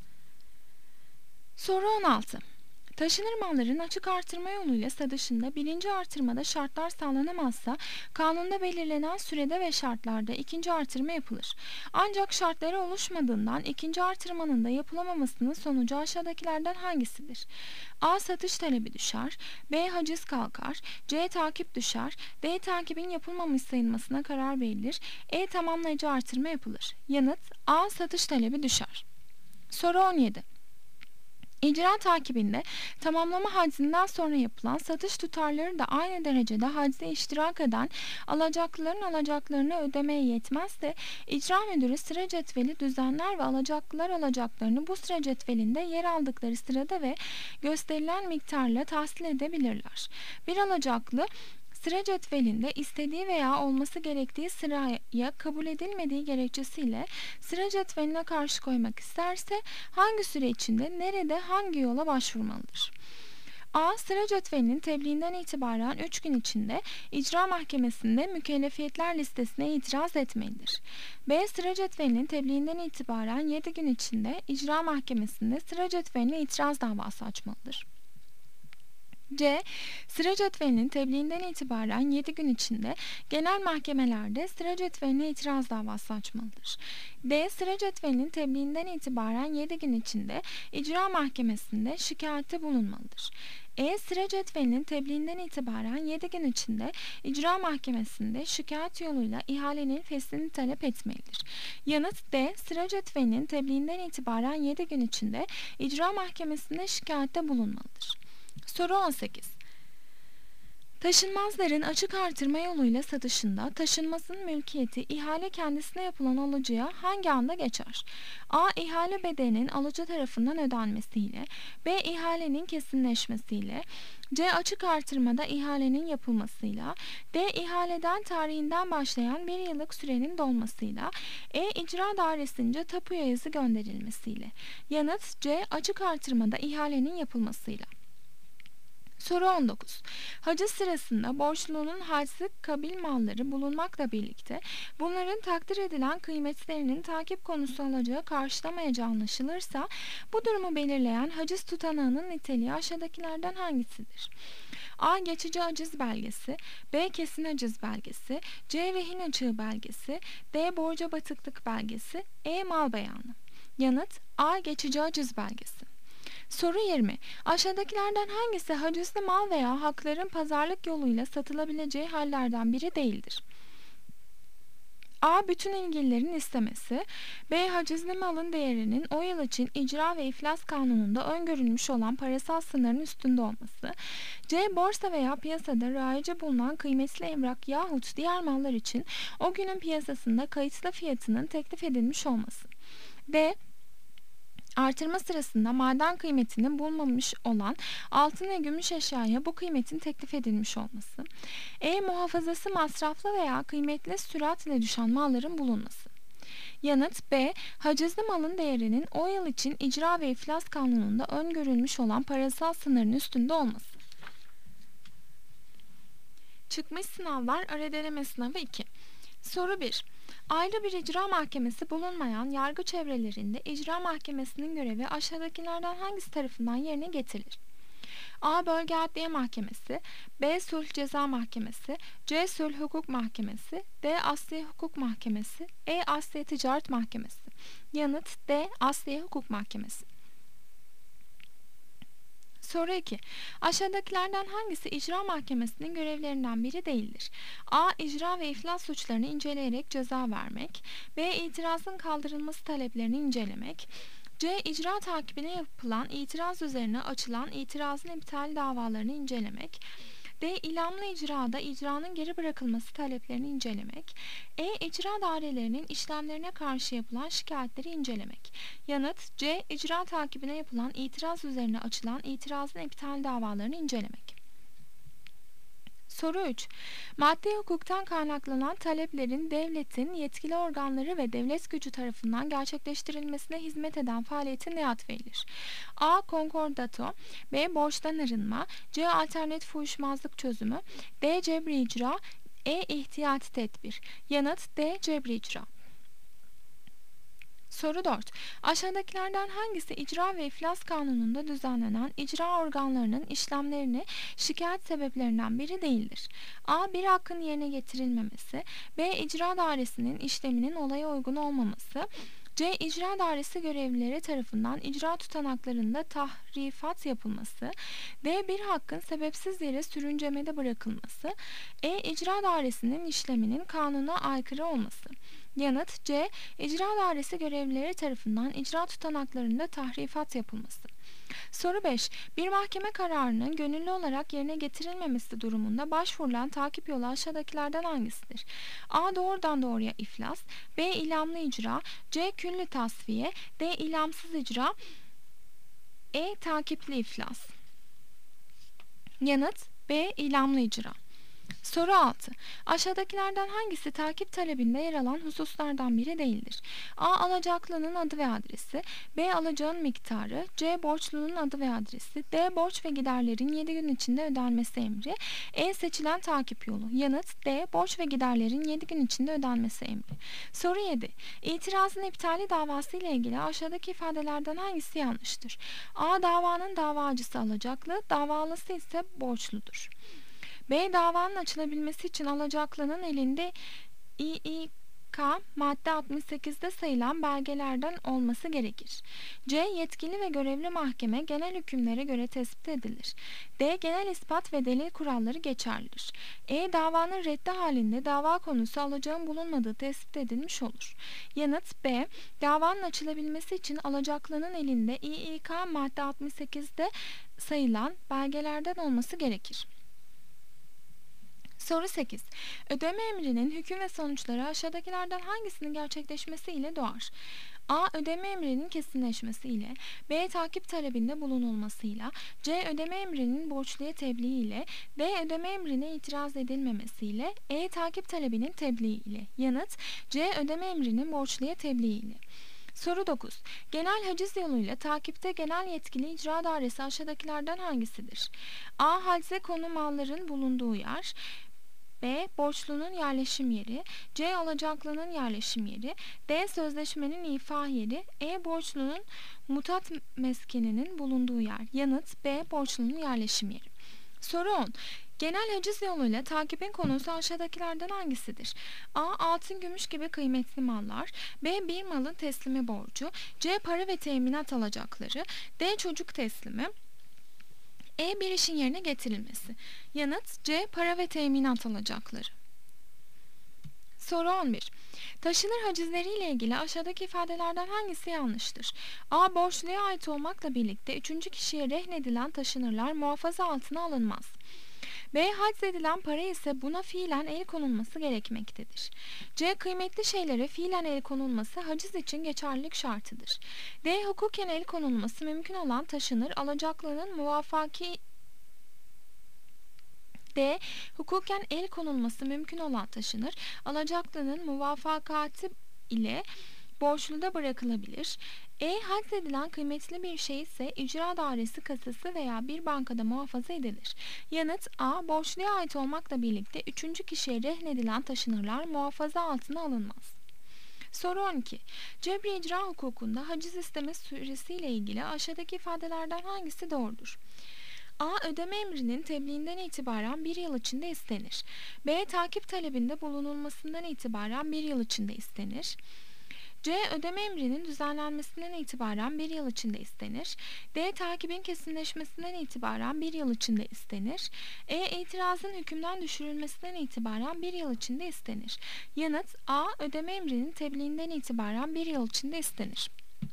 Soru 16. Taşınır malların açık artırma yoluyla satışında birinci artırmada şartlar sağlanamazsa kanunda belirlenen sürede ve şartlarda ikinci artırma yapılır. Ancak şartları oluşmadığından ikinci artırmanın da yapılamamasının sonucu aşağıdakilerden hangisidir? A. Satış talebi düşer, B. Haciz kalkar, C. Takip düşer, D. Takibin yapılmamış sayılmasına karar verilir, E. Tamamlayıcı artırma yapılır. Yanıt A. Satış talebi düşer. Soru 17. İcra takibinde tamamlama haczinden sonra yapılan satış tutarları da aynı derecede hacze iştirak eden alacaklıların alacaklarını ödemeye yetmezse icra müdürü sıra cetveli düzenler ve alacaklılar alacaklarını bu sıra cetvelinde yer aldıkları sırada ve gösterilen miktarla tahsil edebilirler. Bir alacaklı sıra cetvelinde istediği veya olması gerektiği sıraya kabul edilmediği gerekçesiyle sıra cetveline karşı koymak isterse hangi süre içinde, nerede, hangi yola başvurmalıdır? A. Sıra cetvelinin tebliğinden itibaren 3 gün içinde icra mahkemesinde mükellefiyetler listesine itiraz etmelidir. B. Sıra cetvelinin tebliğinden itibaren 7 gün içinde icra mahkemesinde sıra cetveline itiraz davası açmalıdır. C. Sıra cetvelinin tebliğinden itibaren 7 gün içinde genel mahkemelerde sıra cetveline itiraz davası açmalıdır. D. Sıra cetvelinin tebliğinden itibaren 7 gün içinde icra mahkemesinde şikayette bulunmalıdır. E. Sıra cetvelinin tebliğinden itibaren 7 gün içinde icra mahkemesinde şikayet yoluyla ihalenin feslini talep etmelidir. Yanıt D. Sıra cetvelinin tebliğinden itibaren 7 gün içinde icra mahkemesinde şikayette bulunmalıdır. Soru 18. Taşınmazların açık artırma yoluyla satışında taşınmazın mülkiyeti ihale kendisine yapılan alıcıya hangi anda geçer? A. İhale bedelinin alıcı tarafından ödenmesiyle, B. İhalenin kesinleşmesiyle, C. Açık artırmada ihalenin yapılmasıyla, D. İhaleden tarihinden başlayan bir yıllık sürenin dolmasıyla, E. İcra dairesince tapuya yazı gönderilmesiyle. Yanıt C. Açık artırmada ihalenin yapılmasıyla. Soru 19. Haciz sırasında borçlunun haczı kabil malları bulunmakla birlikte bunların takdir edilen kıymetlerinin takip konusu alacağı karşılamayacağı anlaşılırsa bu durumu belirleyen haciz tutanağının niteliği aşağıdakilerden hangisidir? A. Geçici haciz belgesi, B. Kesin haciz belgesi, C. Rehin açığı belgesi, D. Borca batıklık belgesi, E. Mal beyanı. Yanıt A. Geçici haciz belgesi. Soru 20. Aşağıdakilerden hangisi hacizli mal veya hakların pazarlık yoluyla satılabileceği hallerden biri değildir? A. Bütün ilgililerin istemesi, B. Hacizli malın değerinin o yıl için icra ve iflas kanununda öngörülmüş olan parasal sınırın üstünde olması, C. Borsa veya piyasada raice bulunan kıymetli emlak yahut diğer mallar için o günün piyasasında kayıtlı fiyatının teklif edilmiş olması, D. Artırma sırasında maden kıymetinin bulunmamış olan altın ve gümüş eşyaya bu kıymetin teklif edilmiş olması. E. Muhafazası masraflı veya kıymetli süratle düşen malların bulunması. Yanıt B. Hacizli malın değerinin o yıl için icra ve iflas kanununda öngörülmüş olan parasal sınırın üstünde olması. Çıkmış sınavlar ara deneme sınavı 2. Soru 1. Ayrı bir icra mahkemesi bulunmayan yargı çevrelerinde icra mahkemesinin görevi aşağıdakilerden hangisi tarafından yerine getirilir? A. Bölge Adliye Mahkemesi, B. Sulh Ceza Mahkemesi, C. Sulh Hukuk Mahkemesi, D. Asliye Hukuk Mahkemesi, E. Asliye Ticaret Mahkemesi. Yanıt D. Asliye Hukuk Mahkemesi. Soru 2. Aşağıdakilerden hangisi icra mahkemesinin görevlerinden biri değildir? A. İcra ve iflas suçlarını inceleyerek ceza vermek, B. İtirazın kaldırılması taleplerini incelemek, C. İcra takibine yapılan itiraz üzerine açılan itirazın iptal davalarını incelemek, D. İlamlı icrada icranın geri bırakılması taleplerini incelemek, E. İcra dairelerinin işlemlerine karşı yapılan şikayetleri incelemek. Yanıt C. İcra takibine yapılan itiraz üzerine açılan itirazın iptal davalarını incelemek. Soru 3. Maddi hukuktan kaynaklanan taleplerin devletin yetkili organları ve devlet gücü tarafından gerçekleştirilmesine hizmet eden faaliyete ne ad verilir? A. Konkordato, B. Borçtan arınma, C. Alternatif uyuşmazlık çözümü, D. Cebri icra, E. İhtiyati tedbir. Yanıt D. Cebri icra. Soru 4. Aşağıdakilerden hangisi icra ve iflas kanununda düzenlenen icra organlarının işlemlerini şikayet sebeplerinden biri değildir? A. Bir hakkın yerine getirilmemesi, B. İcra dairesinin işleminin olaya uygun olmaması, C. İcra dairesi görevlileri tarafından icra tutanaklarında tahrifat yapılması, D. Bir hakkın sebepsiz yere sürüncemede bırakılması, E. İcra dairesinin işleminin kanuna aykırı olması. Yanıt C. İcra dairesi görevlileri tarafından icra tutanaklarında tahrifat yapılması. Soru 5. Bir mahkeme kararının gönüllü olarak yerine getirilmemesi durumunda başvurulan takip yolu aşağıdakilerden hangisidir? A. Doğrudan doğruya iflas, B. İlamlı icra, C. Küllü tasfiye, D. İlamsız icra, E. Takipli iflas. Yanıt B. İlamlı icra. Soru 6. Aşağıdakilerden hangisi takip talebinde yer alan hususlardan biri değildir? A. Alacaklının adı ve adresi, B. Alacağın miktarı, C. Borçlunun adı ve adresi, D. Borç ve giderlerin 7 gün içinde ödenmesi emri, E. Seçilen takip yolu. Yanıt D. Borç ve giderlerin 7 gün içinde ödenmesi emri. Soru 7. İtirazın iptali davası ile ilgili aşağıdaki ifadelerden hangisi yanlıştır? A. Davanın davacısı alacaklı, davalısı ise borçludur. B. Davanın açılabilmesi için alacaklının elinde İİK madde 68'de sayılan belgelerden olması gerekir. C. Yetkili ve görevli mahkeme genel hükümlere göre tespit edilir. D. Genel ispat ve delil kuralları geçerlidir. E. Davanın reddi halinde dava konusu alacağın bulunmadığı tespit edilmiş olur. Yanıt B. Davanın açılabilmesi için alacaklının elinde İİK madde 68'de sayılan belgelerden olması gerekir. Soru 8. Ödeme emrinin hüküm ve sonuçları aşağıdakilerden hangisinin gerçekleşmesiyle doğar? A. Ödeme emrinin kesinleşmesiyle, B. Takip talebinde bulunulmasıyla, C. Ödeme emrinin borçluya tebliğiyle, D. Ödeme emrine itiraz edilmemesiyle, E. Takip talebinin tebliğiyle. Yanıt C. Ödeme emrinin borçluya tebliğiyle. Soru 9. Genel haciz yoluyla takipte genel yetkili icra dairesi aşağıdakilerden hangisidir? A. Hacize konu malların bulunduğu yer, B. Borçlunun yerleşim yeri, C. Alacaklının yerleşim yeri, D. Sözleşmenin ifa yeri, E. Borçlunun mutat meskeninin bulunduğu yer. Yanıt B. Borçlunun yerleşim yeri. Soru 10. Genel haciz yoluyla takibin konusu aşağıdakilerden hangisidir? A. Altın, gümüş gibi kıymetli mallar, B. Bir malın teslimi borcu, C. Para ve teminat alacakları, D. Çocuk teslimi, E. Bir işin yerine getirilmesi. Yanıt C. Para ve teminat alacakları. Soru 11. Taşınır hacizleriyle ilgili aşağıdaki ifadelerden hangisi yanlıştır? A. Borçluya ait olmakla birlikte üçüncü kişiye rehnedilen taşınırlar muhafaza altına alınmaz. B. Haczedilen para ise buna fiilen el konulması gerekmektedir. C. Kıymetli şeylere fiilen el konulması haciz için geçerlilik şartıdır. D. Hukuken el konulması mümkün olan taşınır alacaklının muvafaki D. Hukuken el konulması mümkün olan taşınır alacaklının muvafakatı ile borçluda bırakılabilir. E. Haczedilen kıymetli bir şey ise icra dairesi kasası veya bir bankada muhafaza edilir. Yanıt A. Borçluya ait olmakla birlikte üçüncü kişiye rehnedilen taşınırlar muhafaza altına alınmaz. Soru 12. Cebri icra hukukunda haciz isteme süresiyle ilgili aşağıdaki ifadelerden hangisi doğrudur? A. Ödeme emrinin tebliğinden itibaren 1 yıl içinde istenir. B. Takip talebinde bulunulmasından itibaren 1 yıl içinde istenir. C. Ödeme emrinin düzenlenmesinden itibaren 1 yıl içinde istenir. D. Takibin kesinleşmesinden itibaren 1 yıl içinde istenir. E. İtirazın hükümden düşürülmesinden itibaren 1 yıl içinde istenir. Yanıt A. Ödeme emrinin tebliğinden itibaren 1 yıl içinde istenir.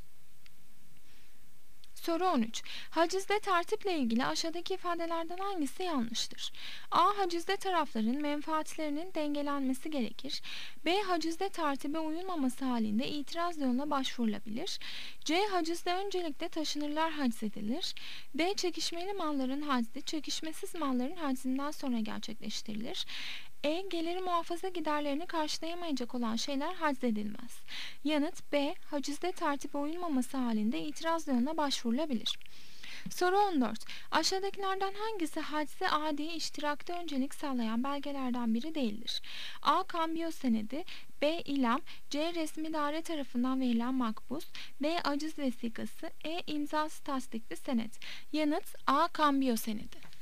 Soru 13. Hacizde tertiple ilgili aşağıdaki ifadelerden hangisi yanlıştır? A. Hacizde tarafların menfaatlerinin dengelenmesi gerekir. B. Hacizde tertibe uyulmaması halinde itiraz yoluna başvurulabilir. C. Hacizde öncelikle taşınırlar haciz edilir. D. Çekişmeli malların haczi, çekişmesiz malların haczinden sonra gerçekleştirilir. E. Geliri muhafaza giderlerini karşılayamayacak olan şeyler haczedilmez. Yanıt B. Hacizde tertibe uyulmaması halinde itiraz yoluna başvurulabilir. Soru 14. Aşağıdakilerden hangisi haczi adi iştirakte öncelik sağlayan belgelerden biri değildir? A. Kambiyo senedi, B. İlam, C. Resmi daire tarafından verilen makbuz, D. Aciz vesikası, E. İmzası tasdikli senet. Yanıt A. Kambiyo senedi.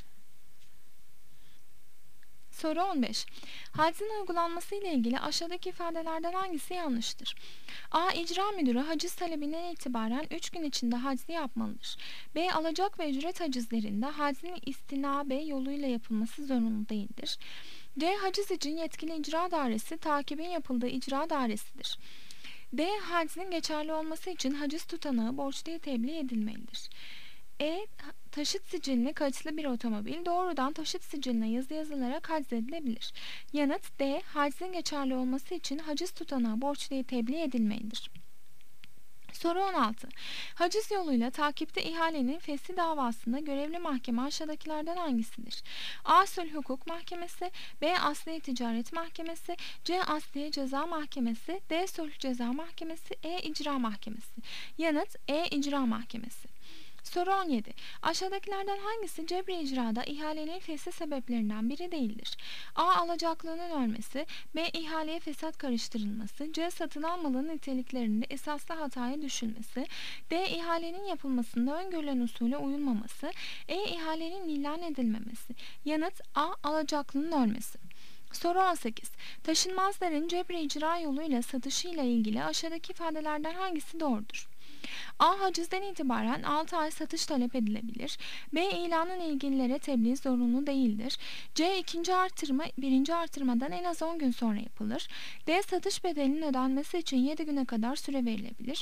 Soru 15. Hacizin uygulanması ile ilgili aşağıdaki ifadelerden hangisi yanlıştır? A. İcra müdürü haciz talebinden itibaren 3 gün içinde haczi yapmalıdır. B. Alacak ve ücret hacizlerinde hacizin istinabe yoluyla yapılması zorunlu değildir. C. Haciz için yetkili icra dairesi takibin yapıldığı icra dairesidir. D. Hacizin geçerli olması için haciz tutanağı borçluya tebliğ edilmelidir. Taşıt sicilli kayıtlı bir otomobil doğrudan taşıt siciline yazı yazılarak haczedilebilir. Yanıt D. Hacizin geçerli olması için haciz tutanağı borçluya tebliğ edilmelidir. Soru 16. Haciz yoluyla takipte ihalenin fesli davasında görevli mahkeme aşağıdakilerden hangisidir? A. Sulh Hukuk Mahkemesi, B. Asliye Ticaret Mahkemesi, C. Asliye Ceza Mahkemesi, D. Sulh Ceza Mahkemesi, E. İcra Mahkemesi. Yanıt E. İcra Mahkemesi. Soru 17. Aşağıdakilerden hangisi cebri icrada ihalenin fesli sebeplerinden biri değildir? A. Alacaklının ölmesi, B. İhaleye fesat karıştırılması, C. Satılan malın niteliklerinde esaslı hataya düşülmesi, D. İhalenin yapılmasında öngörülen usule uyulmaması, E. İhalenin ilan edilmemesi. Yanıt A. Alacaklının ölmesi. Soru 18. Taşınmazların cebri icra yoluyla satışıyla ilgili aşağıdaki ifadelerden hangisi doğrudur? A. Hacizden itibaren 6 ay satış talep edilebilir. B. İlanın ilgililere tebliğ zorunlu değildir. C. İkinci artırma birinci artırmadan en az 10 gün sonra yapılır. D. Satış bedelinin ödenmesi için 7 güne kadar süre verilebilir.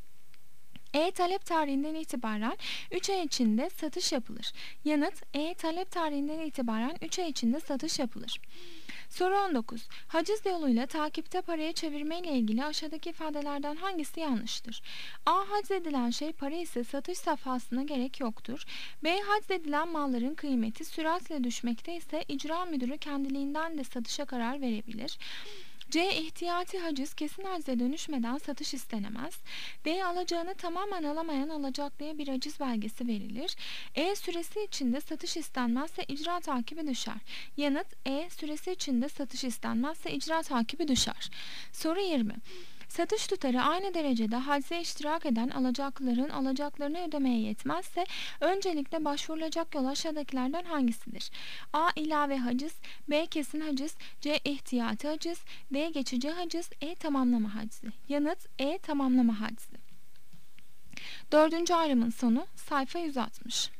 E. Talep tarihinden itibaren 3 ay içinde satış yapılır. Yanıt E. Talep tarihinden itibaren 3 ay içinde satış yapılır. Soru 19. Haciz yoluyla takipte paraya çevirme ile ilgili aşağıdaki ifadelerden hangisi yanlıştır? A. Haczedilen şey para ise satış safhasına gerek yoktur. B. Haczedilen malların kıymeti süratle düşmekte ise icra müdürü kendiliğinden de satışa karar verebilir. C. İhtiyati haciz kesin hacize dönüşmeden satış istenemez. D. Alacağını tamamen alamayan alacaklıya bir haciz belgesi verilir. E. Süresi içinde satış istenmezse icra takibi düşer. Yanıt E. Süresi içinde satış istenmezse icra takibi düşer. Soru 20. Satış tutarı aynı derecede hacize iştirak eden alacaklıların alacaklarını ödemeye yetmezse öncelikle başvurulacak yol aşağıdakilerden hangisidir? A. İlave haciz, B. Kesin haciz, C. İhtiyati haciz, D. Geçici haciz, E. Tamamlama hacizi. Yanıt E. Tamamlama hacizi. 4. ayrımın sonu sayfa 160.